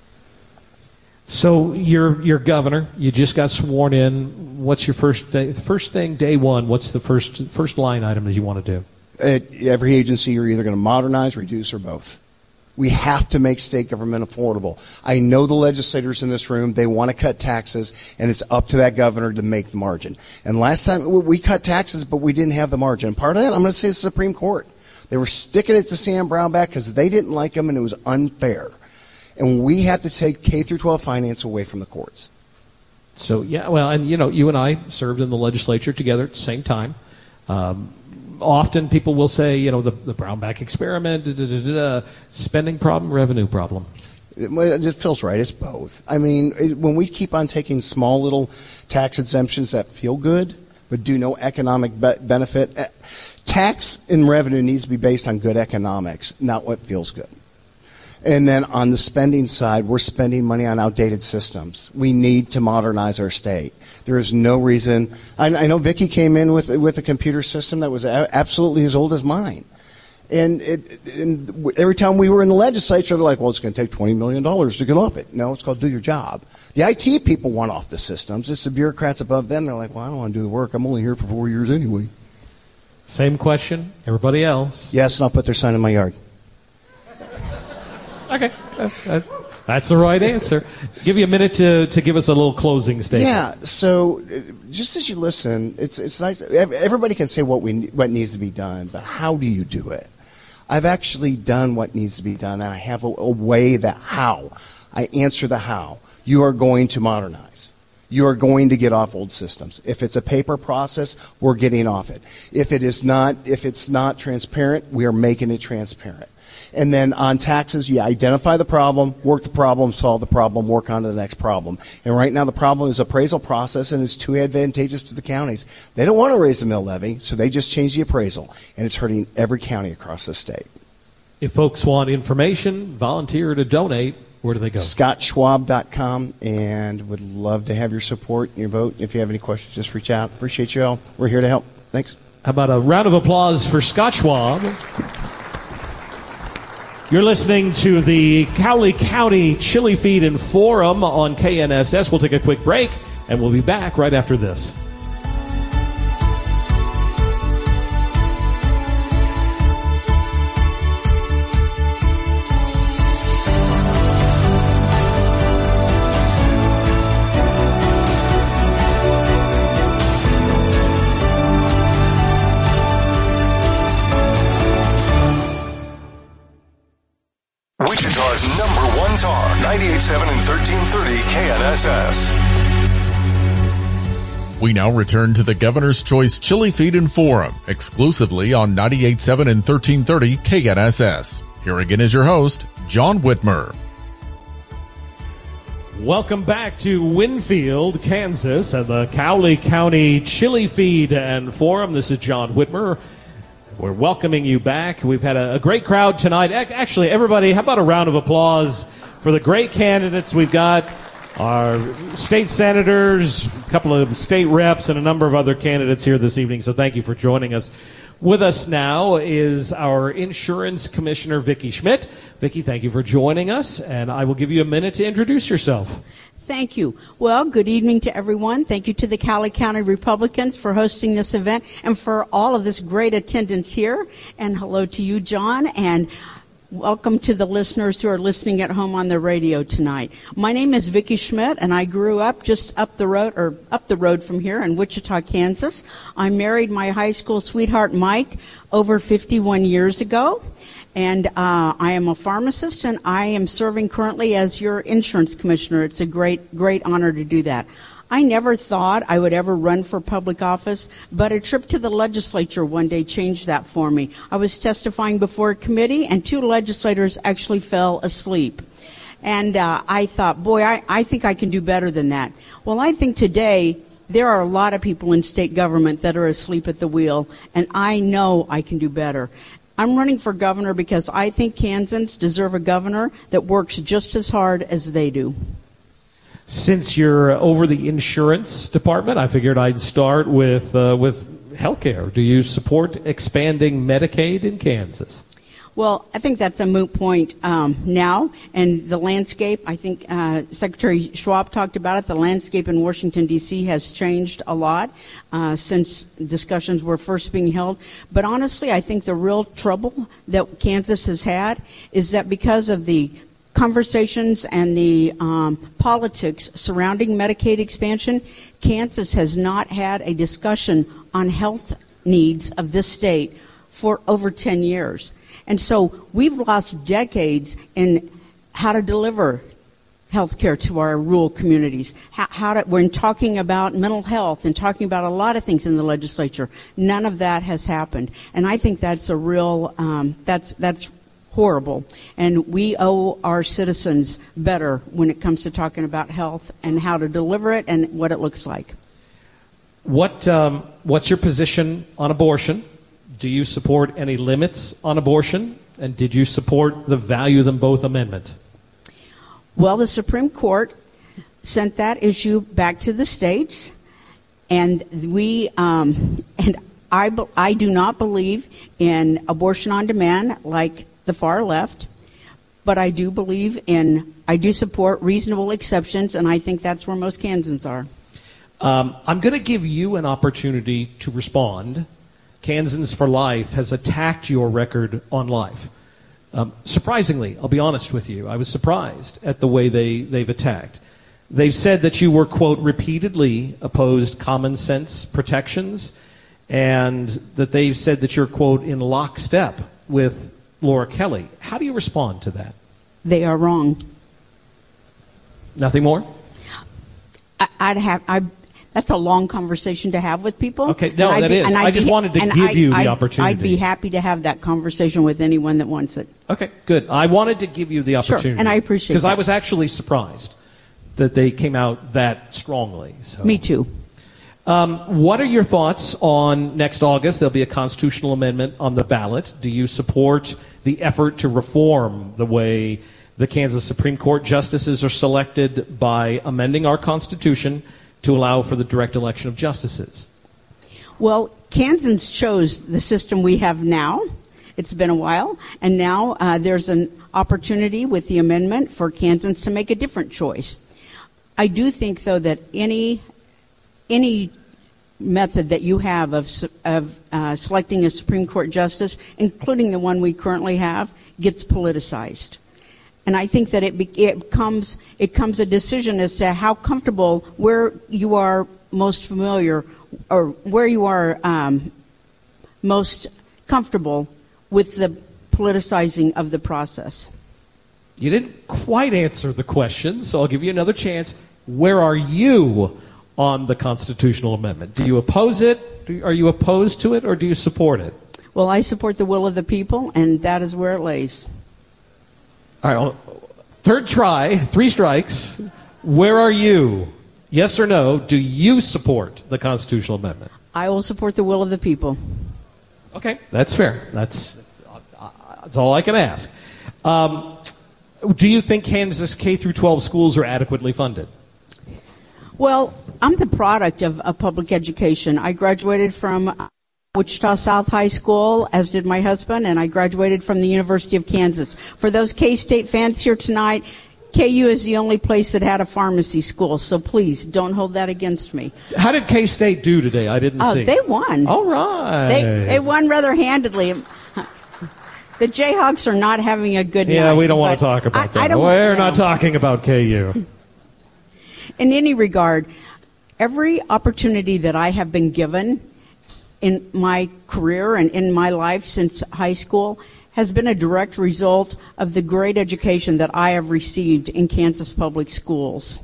So you're you're governor. You just got sworn in. What's your first day, first thing, day one? What's the first first line item that you want to do? At every agency, you're either going to modernize, reduce, or both. We have to make state government affordable. I know the legislators in this room, they want to cut taxes, and it's up to that governor to make the margin. And last time, we cut taxes, but we didn't have the margin. Part of that, I'm going to say the Supreme Court. They were sticking it to Sam Brownback because they didn't like him, and it was unfair. And we have to take K through twelve finance away from the courts. So, yeah, well, and, you know, you and I served in the legislature together at the same time. Um, often people will say, you know, the, the Brownback experiment, da, da, da, da, spending problem, revenue problem. It, it just feels right. It's both. I mean, it, when we keep on taking small little tax exemptions that feel good but do no economic be- benefit, eh, tax and revenue needs to be based on good economics, not what feels good. And then on the spending side, we're spending money on outdated systems. We need to modernize our state. There is no reason. I, I know Vicki came in with with a computer system that was a, absolutely as old as mine. And, it, and every time we were in the legislature, they're like, well, it's going to take twenty million dollars to get off it. No, it's called do your job. The I T people want off the systems. It's the bureaucrats above them. They're like, well, I don't want to do the work. I'm only here for four years anyway. Same question, everybody else. Yes, and I'll put their sign in my yard. Okay, that's, that's the right answer. Give you a minute to, to give us a little closing statement. Yeah. So, just as you listen, it's it's nice. Everybody can say what we what needs to be done, but how do you do it? I've actually done what needs to be done, and I have a, a way that how I answer the how. You are going to modernize. You are going to get off old systems. If it's a paper process, we're getting off it. If it is not, if it's not transparent, we are making it transparent. And then on taxes, you identify the problem, work the problem, solve the problem, work on to the next problem. And right now the problem is appraisal process, and it's too advantageous to the counties. They don't want to raise the mill levy, so they just change the appraisal. And it's hurting every county across the state. If folks want information, volunteer to donate, where do they go? Scott Schwab dot com, and would love to have your support and your vote. If you have any questions, just reach out. Appreciate you all. We're here to help. Thanks. How about a round of applause for Scott Schwab? You're listening to the Cowley County Chili Feed and Forum on K N S S. We'll take a quick break, and we'll be back right after this. Wichita's number one talk, ninety-eight point seven and thirteen thirty K N S S. We now return to the Governor's Choice Chili Feed and Forum, exclusively on ninety-eight point seven and thirteen thirty K N S S. Here again is your host, John Whitmer. Welcome back to Winfield, Kansas, and the Cowley County Chili Feed and Forum. This is John Whitmer. We're welcoming you back. We've had a, a great crowd tonight. Actually, everybody, how about a round of applause for the great candidates we've got? Our state senators, a couple of state reps, and a number of other candidates here this evening, so thank you for joining us. With us now is our Insurance Commissioner, Vicki Schmidt. Vicki, thank you for joining us, and I will give you a minute to introduce yourself. Thank you. Well, good evening to everyone. Thank you to the Cowley County Republicans for hosting this event and for all of this great attendance here. And hello to you, John, and welcome to the listeners who are listening at home on the radio tonight. My name is Vicki Schmidt, and I grew up just up the road, or up the road from here in Wichita, Kansas. I married my high school sweetheart, Mike, over fifty-one years ago. And uh, I am a pharmacist, and I am serving currently as your insurance commissioner. It's a great, great honor to do that. I never thought I would ever run for public office, but a trip to the legislature one day changed that for me. I was testifying before a committee, and two legislators actually fell asleep. And uh, I thought, boy, I, I think I can do better than that. Well, I think today there are a lot of people in state government that are asleep at the wheel, and I know I can do better. I'm running for governor because I think Kansans deserve a governor that works just as hard as they do. Since you're over the insurance department, I figured I'd start with uh, with healthcare. Do you support expanding Medicaid in Kansas? Well, I think that's a moot point um, now, and the landscape, I think uh, Secretary Schwab talked about it, the landscape in Washington, D C has changed a lot uh, since discussions were first being held. But honestly, I think the real trouble that Kansas has had is that because of the conversations and the um, politics surrounding Medicaid expansion, Kansas has not had a discussion on health needs of this state for over ten years. And so we've lost decades in how to deliver health care to our rural communities. How, how to, we're talking about mental health and talking about a lot of things in the legislature. None of that has happened. And I think that's a real, um, that's, that's horrible. And we owe our citizens better when it comes to talking about health and how to deliver it and what it looks like. What, um, what's your position on abortion? Do you support any limits on abortion? And did you support the value them both amendment? Well, the Supreme Court sent that issue back to the states, and we um, and I, I do not believe in abortion on demand like the far left, but I do believe in, I do support reasonable exceptions, and I think that's where most Kansans are. Um, I'm going to give you an opportunity to respond. Kansans for Life has attacked your record on life. Um, surprisingly, I'll be honest with you, I was surprised at the way they, they've attacked. They've said that you were, quote, repeatedly opposed common sense protections, and that they've said that you're, quote, in lockstep with Laura Kelly. How do you respond to that? They are wrong. Nothing more? I, I'd have... I. That's a long conversation to have with people. Okay, no, that be, is. I just be, wanted to give I, you the I'd, opportunity. I'd be happy to have that conversation with anyone that wants it. Okay, good. I wanted to give you the opportunity. Sure, and I appreciate that. Because I was actually surprised that they came out that strongly. So. Me too. Um, what are your thoughts on next August? There'll be a constitutional amendment on the ballot. Do you support the effort to reform the way the Kansas Supreme Court justices are selected by amending our Constitution to allow for the direct election of justices? Well, Kansans chose the system we have now. It's been a while, and now uh, there's an opportunity with the amendment for Kansans to make a different choice. I do think, though, that any any method that you have of, of uh, selecting a Supreme Court justice, including the one we currently have, gets politicized. And I think that it, be, it comes it comes a decision as to how comfortable, where you are most familiar, or where you are um, most comfortable with the politicizing of the process. You didn't quite answer the question, so I'll give you another chance. Where are you on the constitutional amendment? Do you oppose it? Do, are you opposed to it, or do you support it? Well, I support the will of the people, and that is where it lays. All right, third try, three strikes. Where are you? Yes or no, do you support the constitutional amendment? I will support the will of the people. Okay, that's fair. That's, that's all I can ask. Um, do you think Kansas K through twelve schools are adequately funded? Well, I'm the product of, of public education. I graduated from Wichita South High School, as did my husband, and I graduated from the University of Kansas. For those K-State fans here tonight, K U is the only place that had a pharmacy school, so please don't hold that against me. How did K-State do today? I didn't oh, see. They won. All right. They, they won rather handedly. The Jayhawks are not having a good yeah, night. Yeah, we don't want to talk about I, that. I don't, We're no. not talking about K U. In any regard, every opportunity that I have been given in my career and in my life since high school has been a direct result of the great education that I have received in Kansas public schools.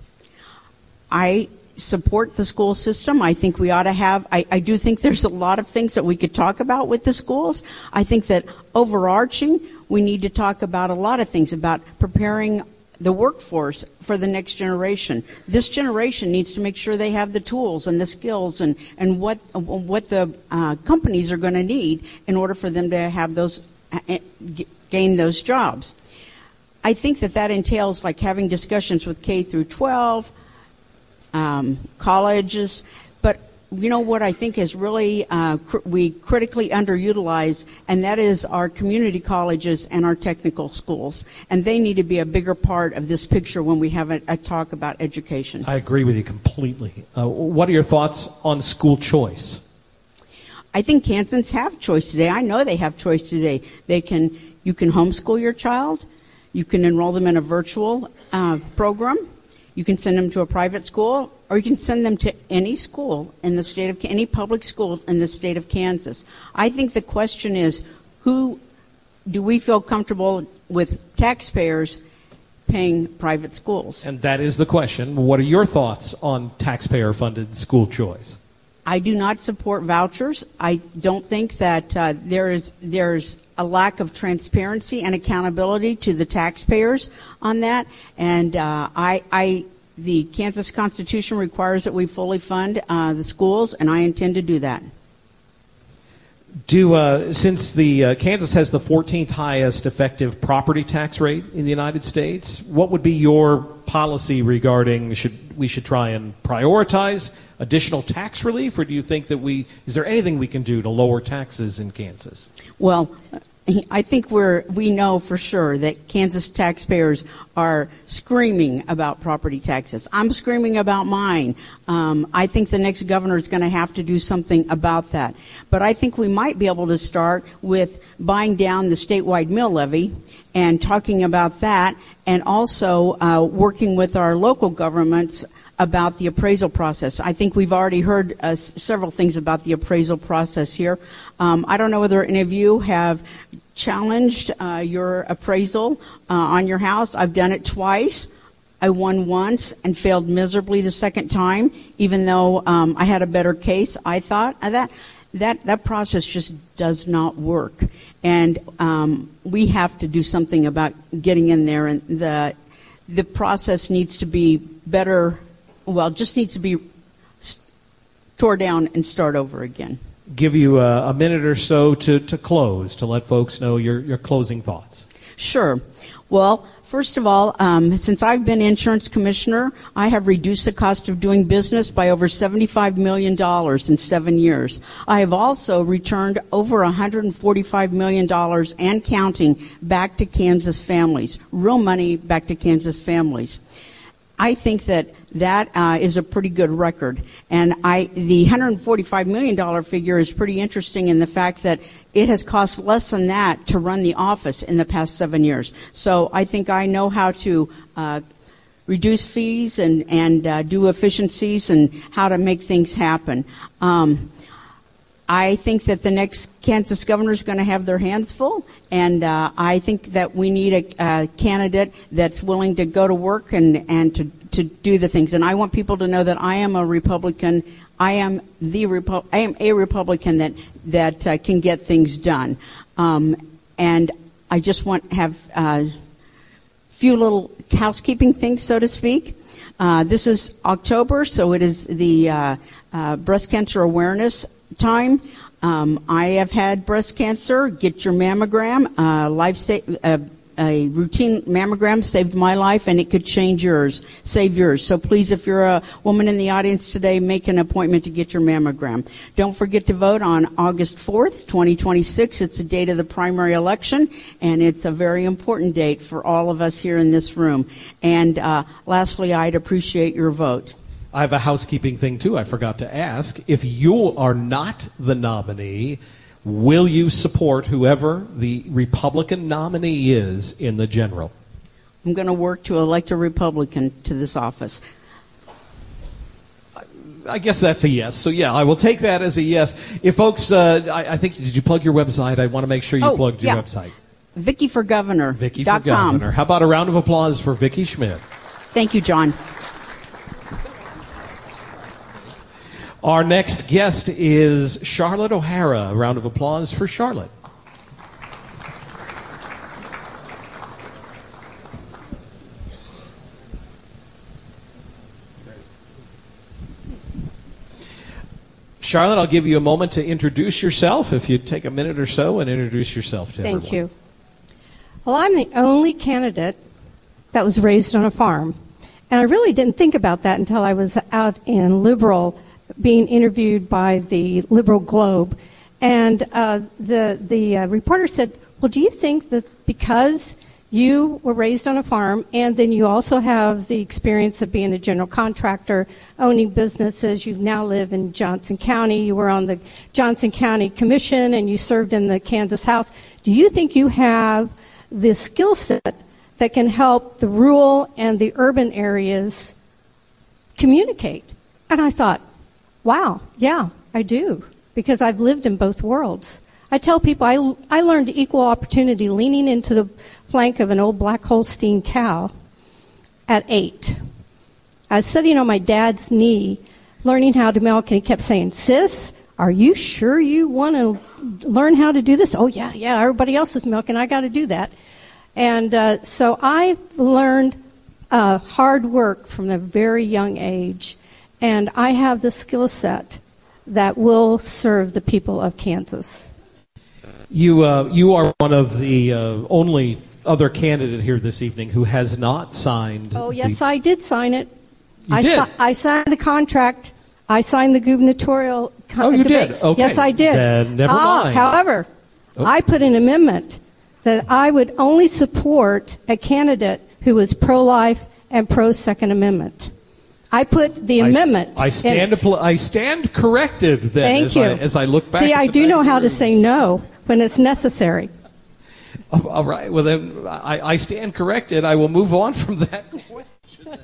I support the school system. I think we ought to have, I, I do think there's a lot of things that we could talk about with the schools. I think that overarching, we need to talk about a lot of things, about preparing the workforce for the next generation. This generation needs to make sure they have the tools and the skills and, and what, what the uh, companies are going to need in order for them to have those, uh, gain those jobs. I think that that entails like having discussions with K through twelve, Um, colleges, but you know what I think is really uh, cr- we critically underutilize, and that is our community colleges and our technical schools, and they need to be a bigger part of this picture when we have a, a talk about education. I agree with you completely. Uh, what are your thoughts on school choice? I think Kansans have choice today. I know they have choice today. They can, you can homeschool your child, you can enroll them in a virtual uh, program. You can send them to a private school, or you can send them to any school in the state of, any public school in the state of Kansas. I think the question is, who do we feel comfortable with taxpayers paying private schools? And that is the question. What are your thoughts on taxpayer-funded school choice? I do not support vouchers. I don't think that uh, there is there's a lack of transparency and accountability to the taxpayers on that. And uh, I, I, the Kansas Constitution requires that we fully fund uh, the schools, and I intend to do that. Do uh, since the uh, Kansas has the fourteenth highest effective property tax rate in the United States, what would be your policy regarding should we should try and prioritize additional tax relief, or do you think that we is there anything we can do to lower taxes in Kansas? Well, I think we're we know for sure that Kansas taxpayers are screaming about property taxes. I'm screaming about mine. Um, I think the next governor is going to have to do something about that. But I think we might be able to start with buying down the statewide mill levy and talking about that, and also uh, working with our local governments about the appraisal process. I think we've already heard uh, s- several things about the appraisal process here. Um, I don't know whether any of you have challenged uh, your appraisal uh, on your house. I've done it twice. I won once and failed miserably the second time, even though um, I had a better case, I thought. Uh, that that that process just does not work. And um, we have to do something about getting in there, and the the process needs to be better. Well, just needs to be tore down and start over again. Give you a, a minute or so to, to close, to let folks know your, your closing thoughts. Sure. Well, first of all, um, since I've been insurance commissioner, I have reduced the cost of doing business by over seventy-five million dollars in seven years. I have also returned over one hundred forty-five million dollars and counting back to Kansas families, real money back to Kansas families. I think that that uh, is a pretty good record, and I the one hundred forty-five million dollars figure is pretty interesting in the fact that it has cost less than that to run the office in the past seven years. So I think I know how to uh, reduce fees and and uh, do efficiencies and how to make things happen. Um, I think that the next Kansas governor is going to have their hands full, and uh, I think that we need a, a candidate that's willing to go to work and, and to, to do the things. And I want people to know that I am a Republican. I am the Repu- I am a Republican that that uh, can get things done. Um, and I just want to have a uh, few little housekeeping things, so to speak. Uh, this is October, so it is the uh, uh, breast cancer awareness time. Um, I have had breast cancer. Get your mammogram. Uh, life sta- uh, a routine mammogram saved my life, and it could change yours, save yours. So please, if you're a woman in the audience today, make an appointment to get your mammogram. Don't forget to vote on August fourth, twenty twenty-six. It's the date of the primary election, and it's a very important date for all of us here in this room. And uh, lastly, I'd appreciate your vote. I have a housekeeping thing, too, I forgot to ask. If you are not the nominee, will you support whoever the Republican nominee is in the general? I'm going to work to elect a Republican to this office. I guess that's a yes. So, yeah, I will take that as a yes. If folks, uh, I, I think, did you plug your website? I want to make sure you oh, plugged your yeah. website. Vicky for Governor. Vicky for Governor. How about a round of applause for Vicki Schmidt? Thank you, John. Our next guest is Charlotte O'Hara. A round of applause for Charlotte. Charlotte, I'll give you a moment to introduce yourself. If you'd take a minute or so and introduce yourself to Thank everyone. you. Well, I'm the only candidate that was raised on a farm. And I really didn't think about that until I was out in Liberal being interviewed by the Liberal Globe. And uh, the, the uh, reporter said, well, do you think that because you were raised on a farm and then you also have the experience of being a general contractor, owning businesses, you now live in Johnson County, you were on the Johnson County Commission and you served in the Kansas House, do you think you have the skill set that can help the rural and the urban areas communicate? And I thought, wow, yeah, I do, because I've lived in both worlds. I tell people I, I learned equal opportunity leaning into the flank of an old black Holstein cow at eight. I was sitting on my dad's knee learning how to milk, and he kept saying, sis, are you sure you want to learn how to do this? Oh, yeah, yeah, everybody else is milking, I got to do that. And uh, so I learned uh, hard work from a very young age, and I have the skill set that will serve the people of Kansas. You uh, you are one of the uh, only other candidate here this evening who has not signed. Oh, yes, the... I did sign it. You I, did? si- I signed the contract. I signed the gubernatorial con- Oh, you debate. did? Okay. Yes, I did. Then never ah, mind. However, oh. I put an amendment that I would only support a candidate who was pro-life and pro-Second Amendment. I put the I amendment. S- I stand. in, Apl- I stand corrected. Then, Thank as you. I, as I look back. See, at I the do know how to rooms. say no when it's necessary. Oh, all right. Well, then I, I stand corrected. I will move on from that question.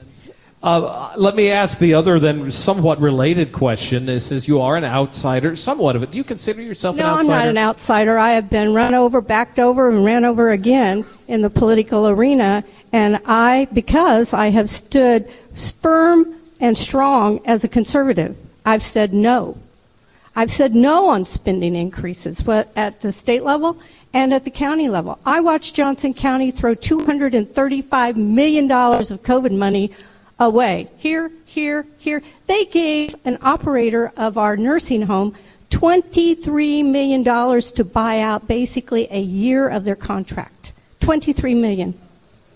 Uh, let me ask the other, then somewhat related question. This is, you are an outsider, somewhat of it. Do you consider yourself No, an outsider? I'm not an outsider. I have been run over, backed over, and ran over again in the political arena. And I, because I have stood firm and strong as a conservative, I've said no. I've said no on spending increases at the state level and at the county level. I watched Johnson County throw two hundred thirty-five million dollars of COVID money away. Here, here, here. They gave an operator of our nursing home twenty-three million dollars to buy out basically a year of their contract. twenty-three million dollars.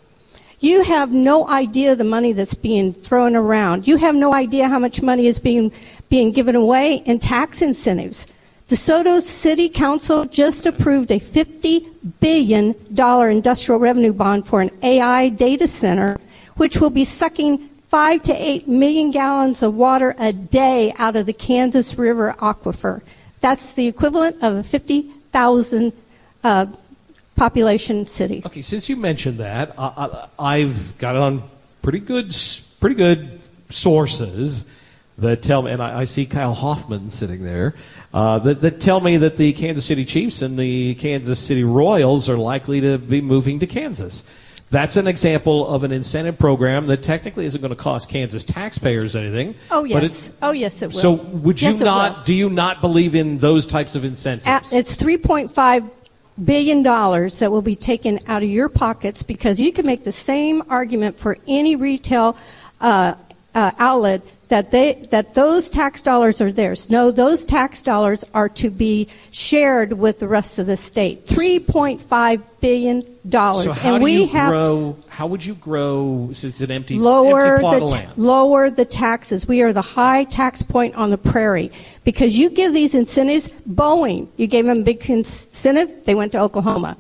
You have no idea the money that's being thrown around. You have no idea how much money is being being given away in tax incentives. DeSoto City Council just approved a fifty billion dollars industrial revenue bond for an A I data center, which will be sucking five to eight million gallons of water a day out of the Kansas River aquifer. That's the equivalent of a fifty thousand uh, population city. Okay, since you mentioned that, I, I, I've got it on pretty good, pretty good sources that tell me, and I, I see Kyle Hoffman sitting there, uh, that, that tell me that the Kansas City Chiefs and the Kansas City Royals are likely to be moving to Kansas. That's an example of an incentive program that technically isn't going to cost Kansas taxpayers anything. Oh, but yes. it's, oh, yes, it will. So would you yes, it not, will. do you not believe in those types of incentives? At, it's three point five billion dollars that will be taken out of your pockets, because you can make the same argument for any retail uh, uh, outlet that they that those tax dollars are theirs. No, those tax dollars are to be shared with the rest of the state. three point five billion dollars. So how and do we you have grow? To how would you grow? Since it's an empty, lower empty plot the of t- land. lower the taxes. We are the high tax point on the prairie because you give these incentives. Boeing, you gave them a big incentive. They went to Oklahoma.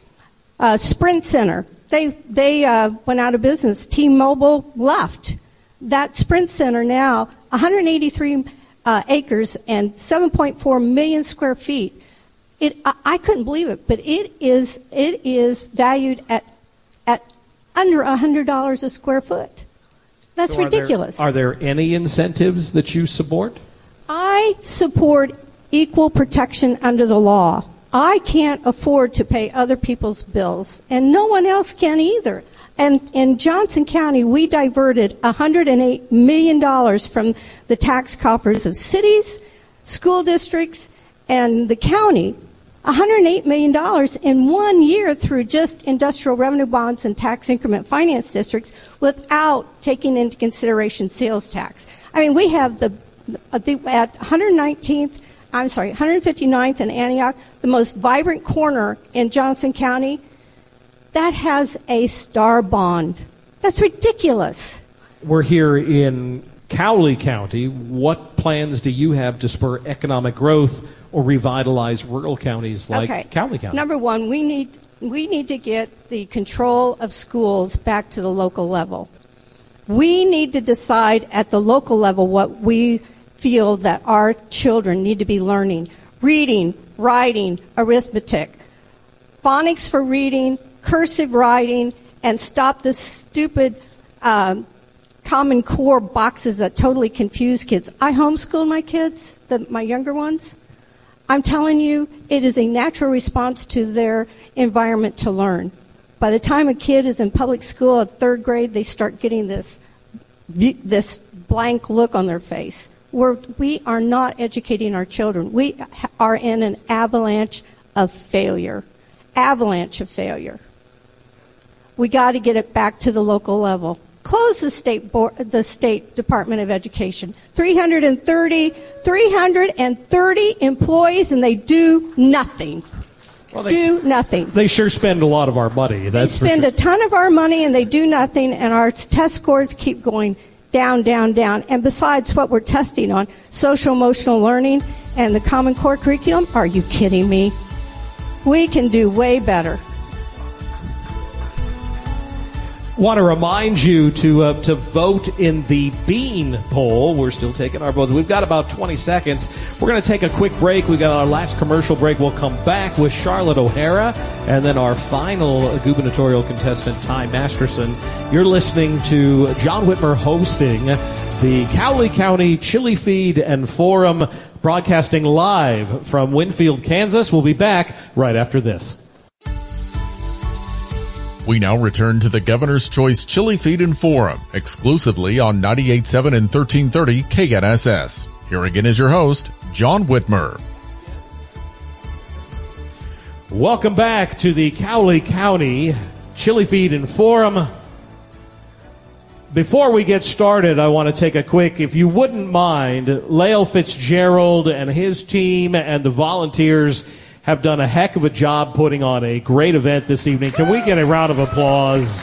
Uh, Sprint Center, they they uh, went out of business. T-Mobile left. That Sprint Center now, one hundred eighty-three uh, acres and seven point four million square feet. It, I, I couldn't believe it, but it is it is valued at at under one hundred dollars a square foot. That's So are there- ridiculous. Are there any incentives that you support? I support equal protection under the law. I can't afford to pay other people's bills, and no one else can either. And in Johnson County, we diverted one hundred eight million dollars from the tax coffers of cities, school districts, and the county. one hundred eight million dollars in one year through just industrial revenue bonds and tax increment finance districts without taking into consideration sales tax. I mean, we have the, the at one hundred nineteenth, I'm sorry, one hundred fifty-ninth and Antioch, the most vibrant corner in Johnson County. That has a star bond. That's ridiculous. We're here in Cowley County. What plans do you have to spur economic growth or revitalize rural counties like okay. Cowley County? Number one, we need we need to get the control of schools back to the local level. We need to decide at the local level what we feel that our children need to be learning. Reading, writing, arithmetic, phonics for reading, cursive writing, and stop the stupid um, Common Core boxes that totally confuse kids. I homeschool my kids, the, my younger ones. I'm telling you, it is a natural response to their environment to learn. By the time a kid is in public school at third grade, they start getting this this blank look on their face. We're, we are not educating our children. We are in an avalanche of failure. Avalanche of failure. We got to get it back to the local level. Close the state board, the State Department of Education. three hundred thirty, three hundred thirty employees, and they do nothing. Well, they, do nothing. They sure spend a lot of our money. That's they spend for sure. a ton of our money, and they do nothing, and our test scores keep going down, down, down. And besides what we're testing on, social emotional learning and the Common Core curriculum, are you kidding me? We can do way better. Want to remind you to uh, to vote in the Bean poll. We're still taking our votes. We've got about twenty seconds. We're going to take a quick break. We've got our last commercial break. We'll come back with Charlotte O'Hara and then our final gubernatorial contestant, Ty Masterson. You're listening to John Whitmer hosting the Cowley County Chili Feed and Forum, broadcasting live from Winfield, Kansas. We'll be back right after this. We now return to the Governor's Choice Chili Feed and Forum, exclusively on ninety-eight point seven and thirteen thirty K N S S. Here again is your host, John Whitmer. Welcome back to the Cowley County Chili Feed and Forum. Before we get started, I want to take a quick, if you wouldn't mind, Lael Fitzgerald and his team and the volunteers have done a heck of a job putting on a great event this evening. Can we get a round of applause?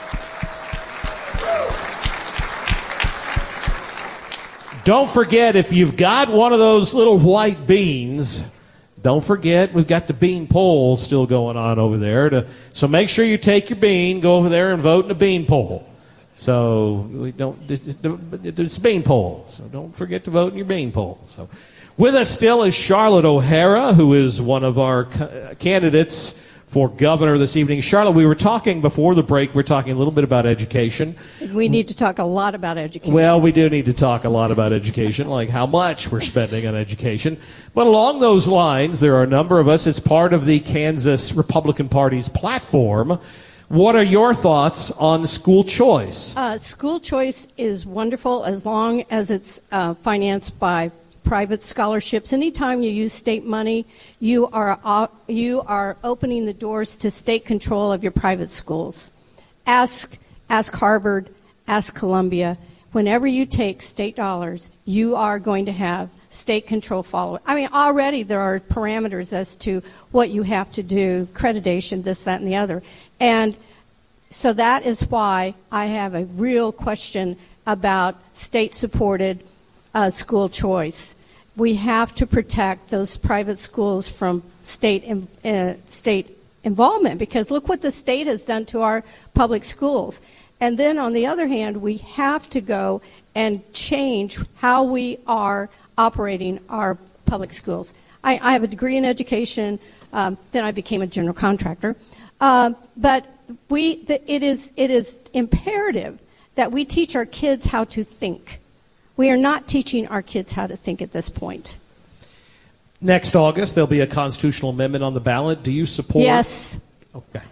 Don't forget, if you've got one of those little white beans, don't forget we've got the bean poll still going on over there. To, so make sure you take your bean, go over there and vote in the bean poll. So we don't. It's a bean poll. So don't forget to vote in your bean poll. So. With us still is Charlotte O'Hara, who is one of our candidates for governor this evening. Charlotte, we were talking before the break, we were talking a little bit about education. We need to talk a lot about education. Well, we do need to talk a lot about education, like how much we're spending on education. But along those lines, there are a number of us. It's part of the Kansas Republican Party's platform. What are your thoughts on school choice? Uh, school choice is wonderful as long as it's uh, financed by private scholarships. Anytime you use state money, you are uh, you are opening the doors to state control of your private schools. Ask ask Harvard, ask Columbia. whenever you take state dollars, you are going to have state control follow it. I mean, already there are parameters as to what you have to do, accreditation, this, that, and the other. And so that is why I have a real question about state-supported uh, school choice. We have to protect those private schools from state uh, state involvement, because look what the state has done to our public schools. And then on the other hand, we have to go and change how we are operating our public schools. I, I have a degree in education, um, then I became a general contractor. Uh, but we, the, it is it is imperative that we teach our kids how to think. We are not teaching our kids how to think at this point. Next August, there'll be a constitutional amendment on the ballot. Do you support? Yes. Okay.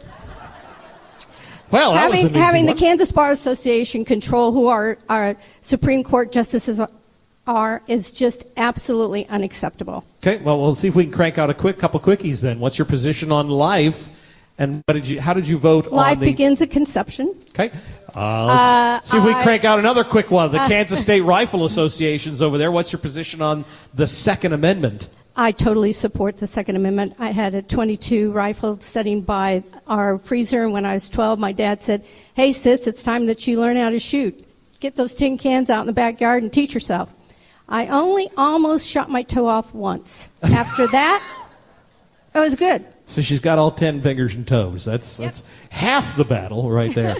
Well, that having was an easy having one. the Kansas Bar Association control who our, our Supreme Court justices are is just absolutely unacceptable. Okay, well, we'll see if we can crank out a quick couple quickies then. What's your position on life, and what did you? How did you vote Life on the... begins at conception. Okay. Uh, let's Uh, see if we I- crank out another quick one. The Uh, Kansas State Rifle Association's over there. What's your position on the Second Amendment? I totally support the Second Amendment. I had a twenty-two rifle sitting by our freezer, and when I was twelve, my dad said, "Hey, sis, it's time that you learn how to shoot. Get those tin cans out in the backyard and teach yourself." I only almost shot my toe off once. After that, it was good. So she's got all ten fingers and toes. That's that's half the battle right there.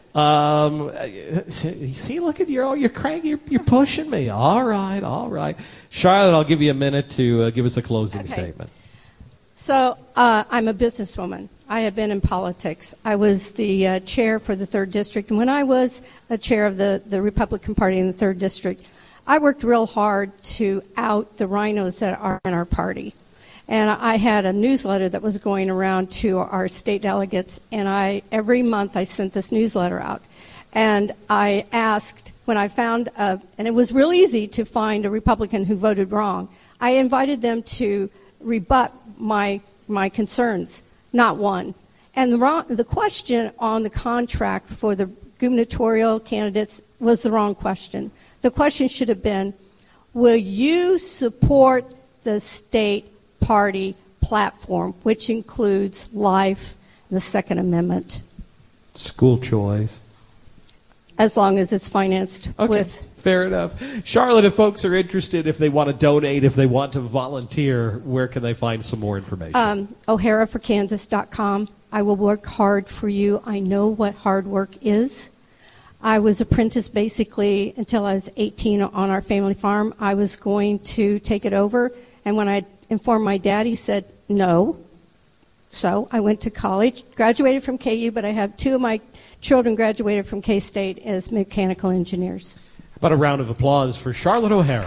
um, see, look at you, you're cranky. You're, you're pushing me. All right, all right. Charlotte, I'll give you a minute to uh, give us a closing Okay. statement. So uh, I'm a businesswoman. I have been in politics. I was the uh, chair for the third District. And when I was a chair of the, the Republican Party in the third District, I worked real hard to out the rhinos that are in our party. And I had a newsletter that was going around to our state delegates, and I every month I sent this newsletter out. And I asked, when I found, a, and it was real easy to find a Republican who voted wrong, I invited them to rebut my my concerns. Not one. And the, wrong, the question on the contract for the gubernatorial candidates was the wrong question. The question should have been, will you support the state party platform, which includes life, the Second Amendment, School choice. as long as it's financed Okay, with. fair enough. Charlotte, if folks are interested, if they want to donate, if they want to volunteer, where can they find some more information? Um, O'Hara for Kansas dot com. I will work hard for you. I know what hard work is. I was apprenticed basically until I was eighteen on our family farm. I was going to take it over, and when I informed my dad, he said no. So I went to college, graduated from K U, but I have two of my children graduated from K-State as mechanical engineers. How about a round of applause for Charlotte O'Hara?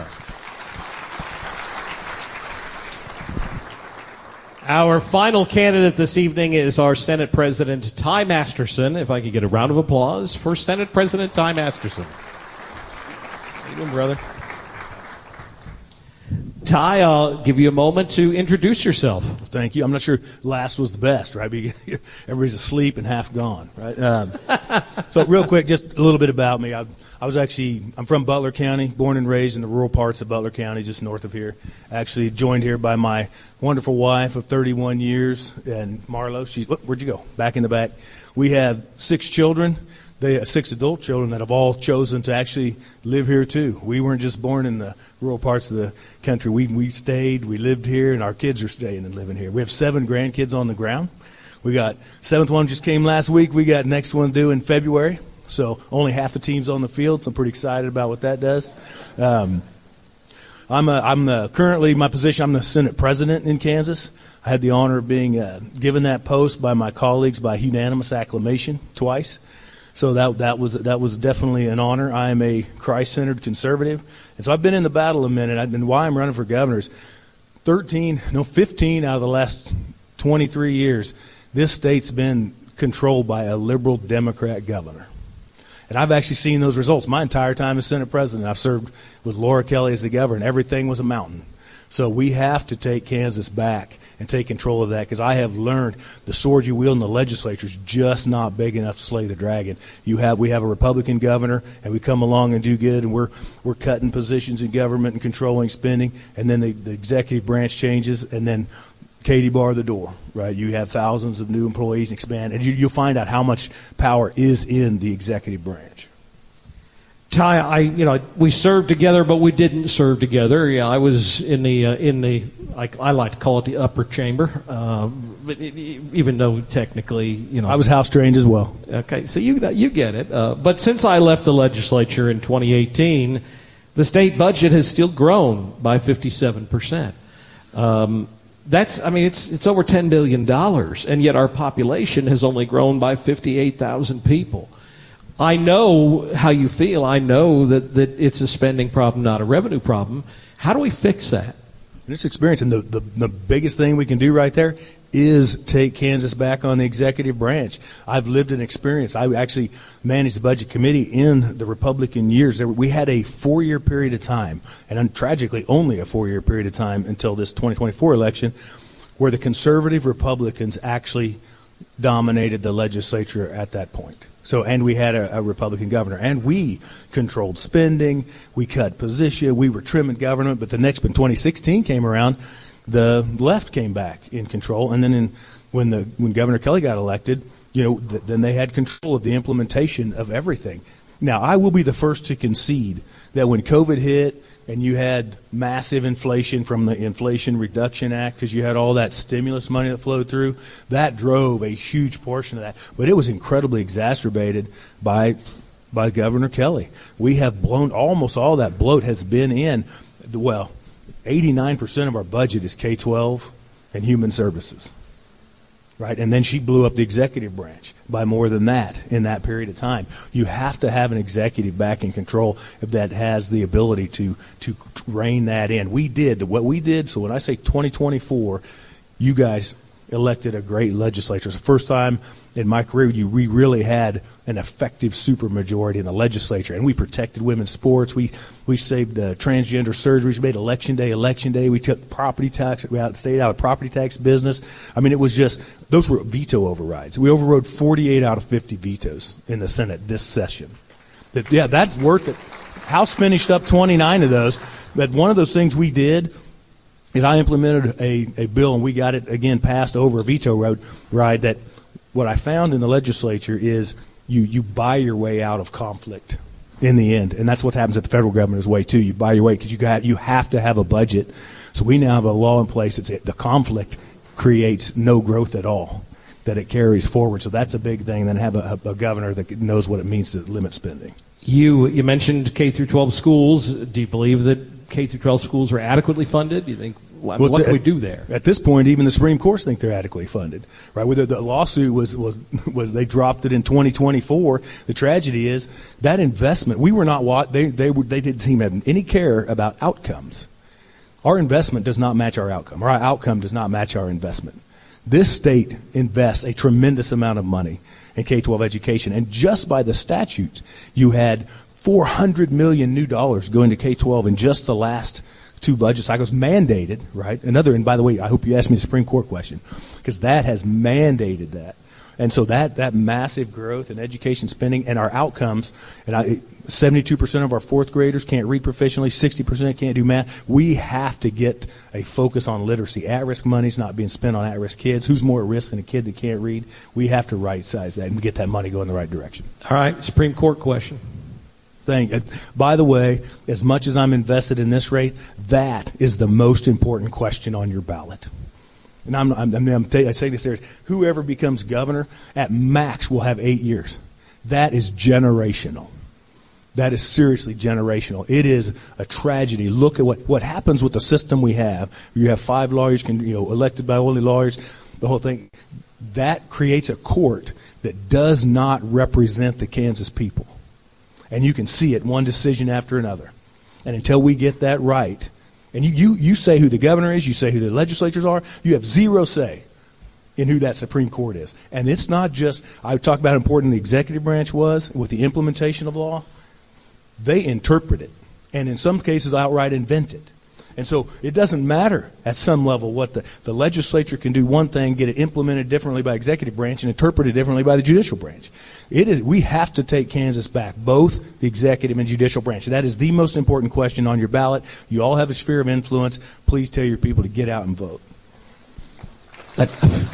Our final candidate this evening is our Senate President, Ty Masterson. If I could get a round of applause for Senate President Ty Masterson. How you doing, brother? Ty, I'll give you a moment to introduce yourself. Thank you. I'm not sure last was the best, right? Everybody's asleep and half gone, right? Um, so real quick, just a little bit about me. I, I was actually, I'm from Butler County, born and raised in the rural parts of Butler County, just north of here. Actually joined here by my wonderful wife of thirty-one years, and Marlo. She, look, where'd you go? Back in the back. We have six children. They have six adult children that have all chosen to actually live here too. We weren't just born in the rural parts of the country. We we stayed, we lived here, and our kids are staying and living here. We have seven grandkids on the ground. We got seventh one just came last week. We got next one due in February. So only half the team's on the field. So I'm pretty excited about what that does. Um, I'm a, I'm the currently my position. I'm the Senate President in Kansas. I had the honor of being uh, given that post by my colleagues by unanimous acclamation twice. So that that was that was definitely an honor. I am a Christ-centered conservative, and so I've been in the battle a minute. And why I'm running for governor is thirteen, no, fifteen out of the last twenty-three years, this state's been controlled by a liberal Democrat governor. And I've actually seen those results. My entire time as Senate President, I've served with Laura Kelly as the governor, and everything was a mountain. So we have to take Kansas back and take control of that, because I have learned the sword you wield in the legislature is just not big enough to slay the dragon. You have we have a Republican governor, and we come along and do good, and we're we're cutting positions in government and controlling spending, and then the, the executive branch changes, and then Katie bar the door, right? You have thousands of new employees expand, and you, you'll find out how much power is in the executive branch. Ty, I you know we served together, but we didn't serve together. Yeah, I was in the uh, in the I, I like to call it the upper chamber, uh, but it, even though technically you know I was house trained as well. Okay, so you you get it. Uh, but since I left the legislature in twenty eighteen, the state budget has still grown by fifty-seven percent. Um, that's I mean it's it's over ten billion dollars, and yet our population has only grown by fifty-eight thousand people. I know how you feel. I know that, that it's a spending problem, not a revenue problem. How do we fix that? And it's experience, and the, the, the biggest thing we can do right there is take Kansas back on the executive branch. I've lived an experience. I actually managed the budget committee in the Republican years. We had a four-year period of time, and tragically only a four-year period of time until this twenty twenty-four election, where the conservative Republicans actually dominated the legislature at that point. So, and we had a, a Republican governor, and we controlled spending, we cut position, we were trimming government. But the next, when twenty sixteen came around, the left came back in control, and then in, when the when Governor Kelly got elected, you know, th- then they had control of the implementation of everything. Now, I will be the first to concede that when COVID hit and you had massive inflation from the Inflation Reduction Act, because you had all that stimulus money that flowed through, that drove a huge portion of that. But it was incredibly exacerbated by by Governor Kelly. We have blown, almost all that bloat has been in, well, eighty-nine percent of our budget is K twelve and human services. Right, and then she blew up the executive branch by more than that in that period of time. You have to have an executive back in control if that has the ability to to rein that in. We did what we did. So when I say twenty twenty-four, you guys elected a great legislature. It's the first time in my career you we really had an effective supermajority in the legislature, and we protected women's sports. We we saved uh, transgender surgeries. We made election day election day. We took property tax. We out, stayed out of property tax business. I mean, it was just those were veto overrides. We overrode forty-eight out of fifty vetoes in the Senate this session. That yeah, that's worth it. House finished up twenty-nine of those. But one of those things we did is I implemented a, a bill, and we got it again passed over a veto road ride. That what I found in the legislature is you you buy your way out of conflict in the end, and that's what happens at the federal government as way too. You buy your way because you got you have to have a budget. So we now have a law in place that says the conflict creates no growth at all, that it carries forward. So that's a big thing. Then have a, a governor that knows what it means to limit spending. You you mentioned K through twelve schools. Do you believe that K through twelve schools are adequately funded? Do you think well, what can we do there? At this point, even the Supreme Court think they're adequately funded, right? Whether the lawsuit was was was they dropped it in twenty twenty-four. The tragedy is that investment. We were not they they they didn't seem to have any care about outcomes. Our investment does not match our outcome. Our outcome does not match our investment. This state invests a tremendous amount of money in K twelve education, and just by the statute, you had four hundred million new dollars going to K twelve in just the last two budget cycles, mandated, right? Another, and by the way, I hope you asked me the Supreme Court question, because that has mandated that. And so that, that massive growth in education spending and our outcomes, and I, seventy-two percent of our fourth graders can't read proficiently, sixty percent can't do math. We have to get a focus on literacy. At-risk money's not being spent on at-risk kids. Who's more at risk than a kid that can't read? We have to right-size that and get that money going in the right direction. All right, Supreme Court question. Thing. By the way, as much as I'm invested in this rate, that is the most important question on your ballot. And I'm, I'm, I'm, I'm I say this serious. Whoever becomes governor at max will have eight years. That is generational. That is seriously generational. It is a tragedy. Look at what, what happens with the system we have. You have five lawyers, can, you know, elected by only lawyers. The whole thing. That creates a court that does not represent the Kansas people. And you can see it one decision after another. And until we get that right, and you, you, you say who the governor is, you say who the legislatures are, you have zero say in who that Supreme Court is. And it's not just, I talked about how important the executive branch was with the implementation of law. They interpret it, and in some cases outright invent it. And so it doesn't matter at some level what the, the legislature can do one thing, get it implemented differently by executive branch and interpreted differently by the judicial branch. It is, we have to take Kansas back, both the executive and judicial branch. That is the most important question on your ballot. You all have a sphere of influence. Please tell your people to get out and vote. That,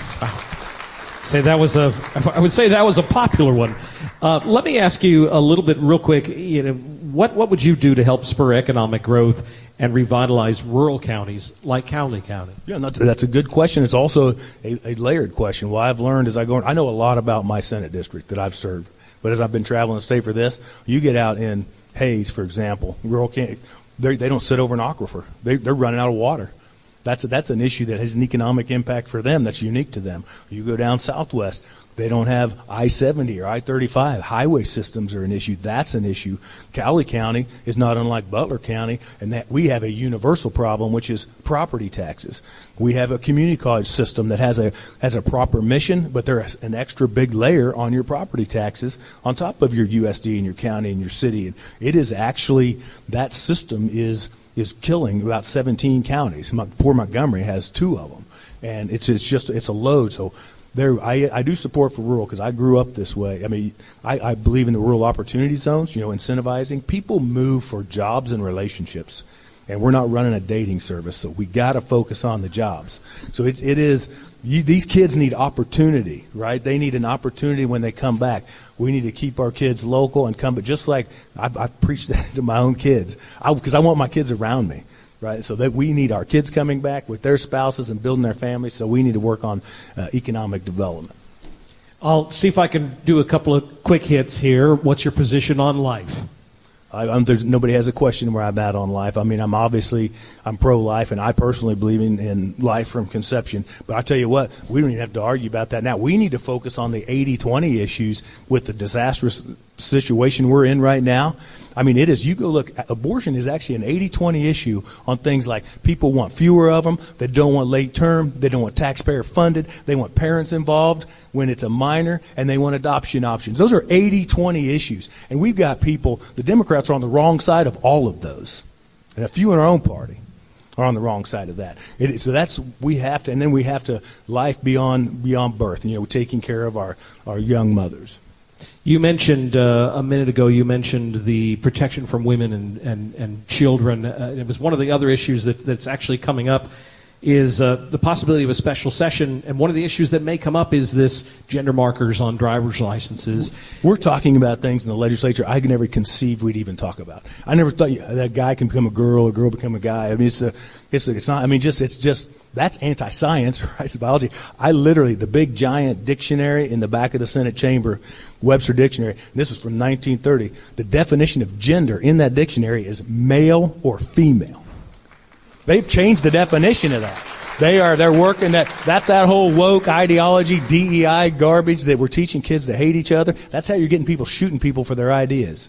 say that was a, I would say that was a popular one. Uh, let me ask you a little bit real quick. You know, what what would you do to help spur economic growth and revitalize rural counties like Cowley County? Yeah, that's, that's a good question. It's also a, a layered question. What I've learned as I go, I know a lot about my Senate district that I've served, but as I've been traveling the state for this, you get out in Hayes, for example, rural county, they don't sit over an aquifer. They, they're running out of water. That's a, that's an issue that has an economic impact for them that's unique to them. You go down southwest, they don't have I seventy or I thirty-five. Highway systems are an issue. That's an issue. Cowley County is not unlike Butler County, and that we have a universal problem, which is property taxes. We have a community college system that has a has a proper mission, but there's an extra big layer on your property taxes on top of your U S D and your county and your city. And it is actually, that system is is killing about seventeen counties. Poor Montgomery has two of them, and it's it's just it's a load. So there, I I do support for rural because I grew up this way. I mean, I, I believe in the rural opportunity zones. You know, incentivizing people move for jobs and relationships, and we're not running a dating service, so we got to focus on the jobs. So it it is. You, these kids need opportunity, right? They need an opportunity when they come back. We need to keep our kids local and come, but just like I've, I've preached that to my own kids, because I, I want my kids around me, right? So that we need our kids coming back with their spouses and building their families, so we need to work on uh, economic development. I'll see if I can do a couple of quick hits here. What's your position on life? I, I'm, there's, nobody has a question where I'm at on life. I mean, I'm obviously, I'm pro-life, and I personally believe in, in life from conception. But I tell you what, we don't even have to argue about that now. We need to focus on the eighty twenty issues with the disastrous situation we're in right now. I mean, it is, you go look, abortion is actually an eighty twenty issue on things like people want fewer of them, they don't want late term, they don't want taxpayer funded, they want parents involved when it's a minor, and they want adoption options. Those are eighty twenty issues. And we've got people, the Democrats are on the wrong side of all of those. And a few in our own party are on the wrong side of that. It, so that's, we have to, and then we have to, life beyond beyond birth, you know, taking care of our, our young mothers. You mentioned uh, a minute ago, you mentioned the protection from women and, and, and children. Uh, it was one of the other issues that, that's actually coming up is uh, the possibility of a special session. And one of the issues that may come up is this gender markers on driver's licenses. We're talking about things in the legislature I never conceived we'd even talk about. I never thought that guy can become a girl, a girl become a guy. I mean, it's a, it's a, it's not, I mean, just, it's just, that's anti-science, right? It's biology. I literally, the big giant dictionary in the back of the Senate chamber, Webster Dictionary, this is from nineteen thirty, the definition of gender in that dictionary is male or female. They've changed the definition of that. They are, they're working that, that, that whole woke ideology, D E I garbage that we're teaching kids to hate each other. That's how you're getting people shooting people for their ideas.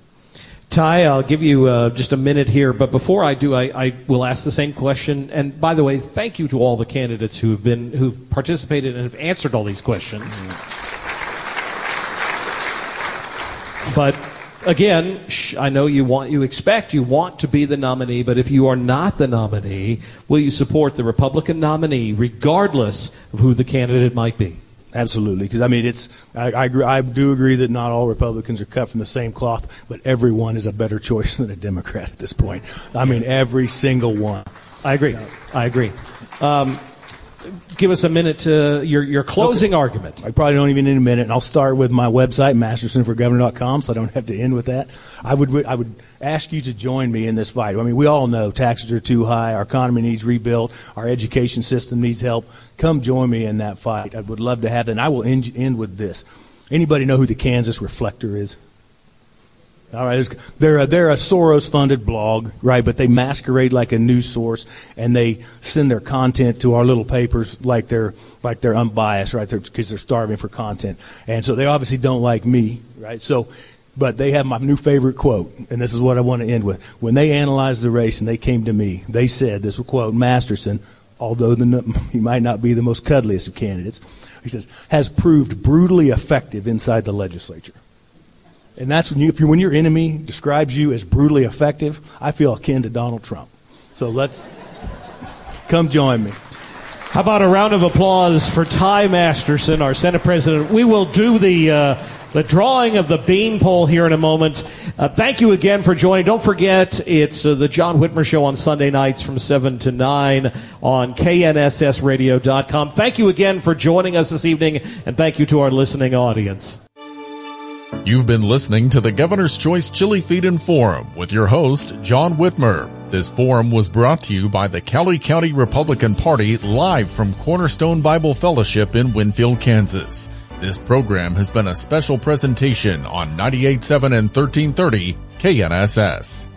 Ty, I'll give you uh, just a minute here, but before I do, I, I will ask the same question. And by the way, thank you to all the candidates who've been, who've participated and have answered all these questions. Mm-hmm. But again, I know you want, you expect, you want to be the nominee, but if you are not the nominee, will you support the Republican nominee regardless of who the candidate might be? Absolutely, because I mean, it's I, I, agree, I do agree that not all Republicans are cut from the same cloth, but everyone is a better choice than a Democrat at this point. I mean, every single one. I agree. I agree. Um, give us a minute to your, your closing okay. argument. I probably don't even need a minute, and I'll start with my website, masterson for governor dot com, so I don't have to end with that. I would I would ask you to join me in this fight. I mean, we all know taxes are too high, our economy needs rebuilt, our education system needs help. Come join me in that fight. I would love to have that, and I will end, end with this. Anybody know who the Kansas Reflector is? All right, they're a, they're a Soros-funded blog, right? But they masquerade like a news source, and they send their content to our little papers like they're like they're unbiased, right? Because they're, they're starving for content, and so they obviously don't like me, right? So, but they have my new favorite quote, and this is what I want to end with. When they analyzed the race and they came to me, they said, this quote, Masterson, although the, he might not be the most cuddliest of candidates, he says, has proved brutally effective inside the legislature. And that's when, you, if you, when your enemy describes you as brutally effective, I feel akin to Donald Trump. So let's come join me. How about a round of applause for Ty Masterson, our Senate President? We will do the uh, the drawing of the bean poll here in a moment. Uh, thank you again for joining. Don't forget, it's uh, the John Whitmer Show on Sunday nights from seven to nine on K N S S radio dot com. Thank you again for joining us this evening, and thank you to our listening audience. You've been listening to the Governor's Choice Chili Feed and Forum with your host, John Whitmer. This forum was brought to you by the Cowley County Republican Party live from Cornerstone Bible Fellowship in Winfield, Kansas. This program has been a special presentation on ninety-eight point seven and thirteen thirty K N S S.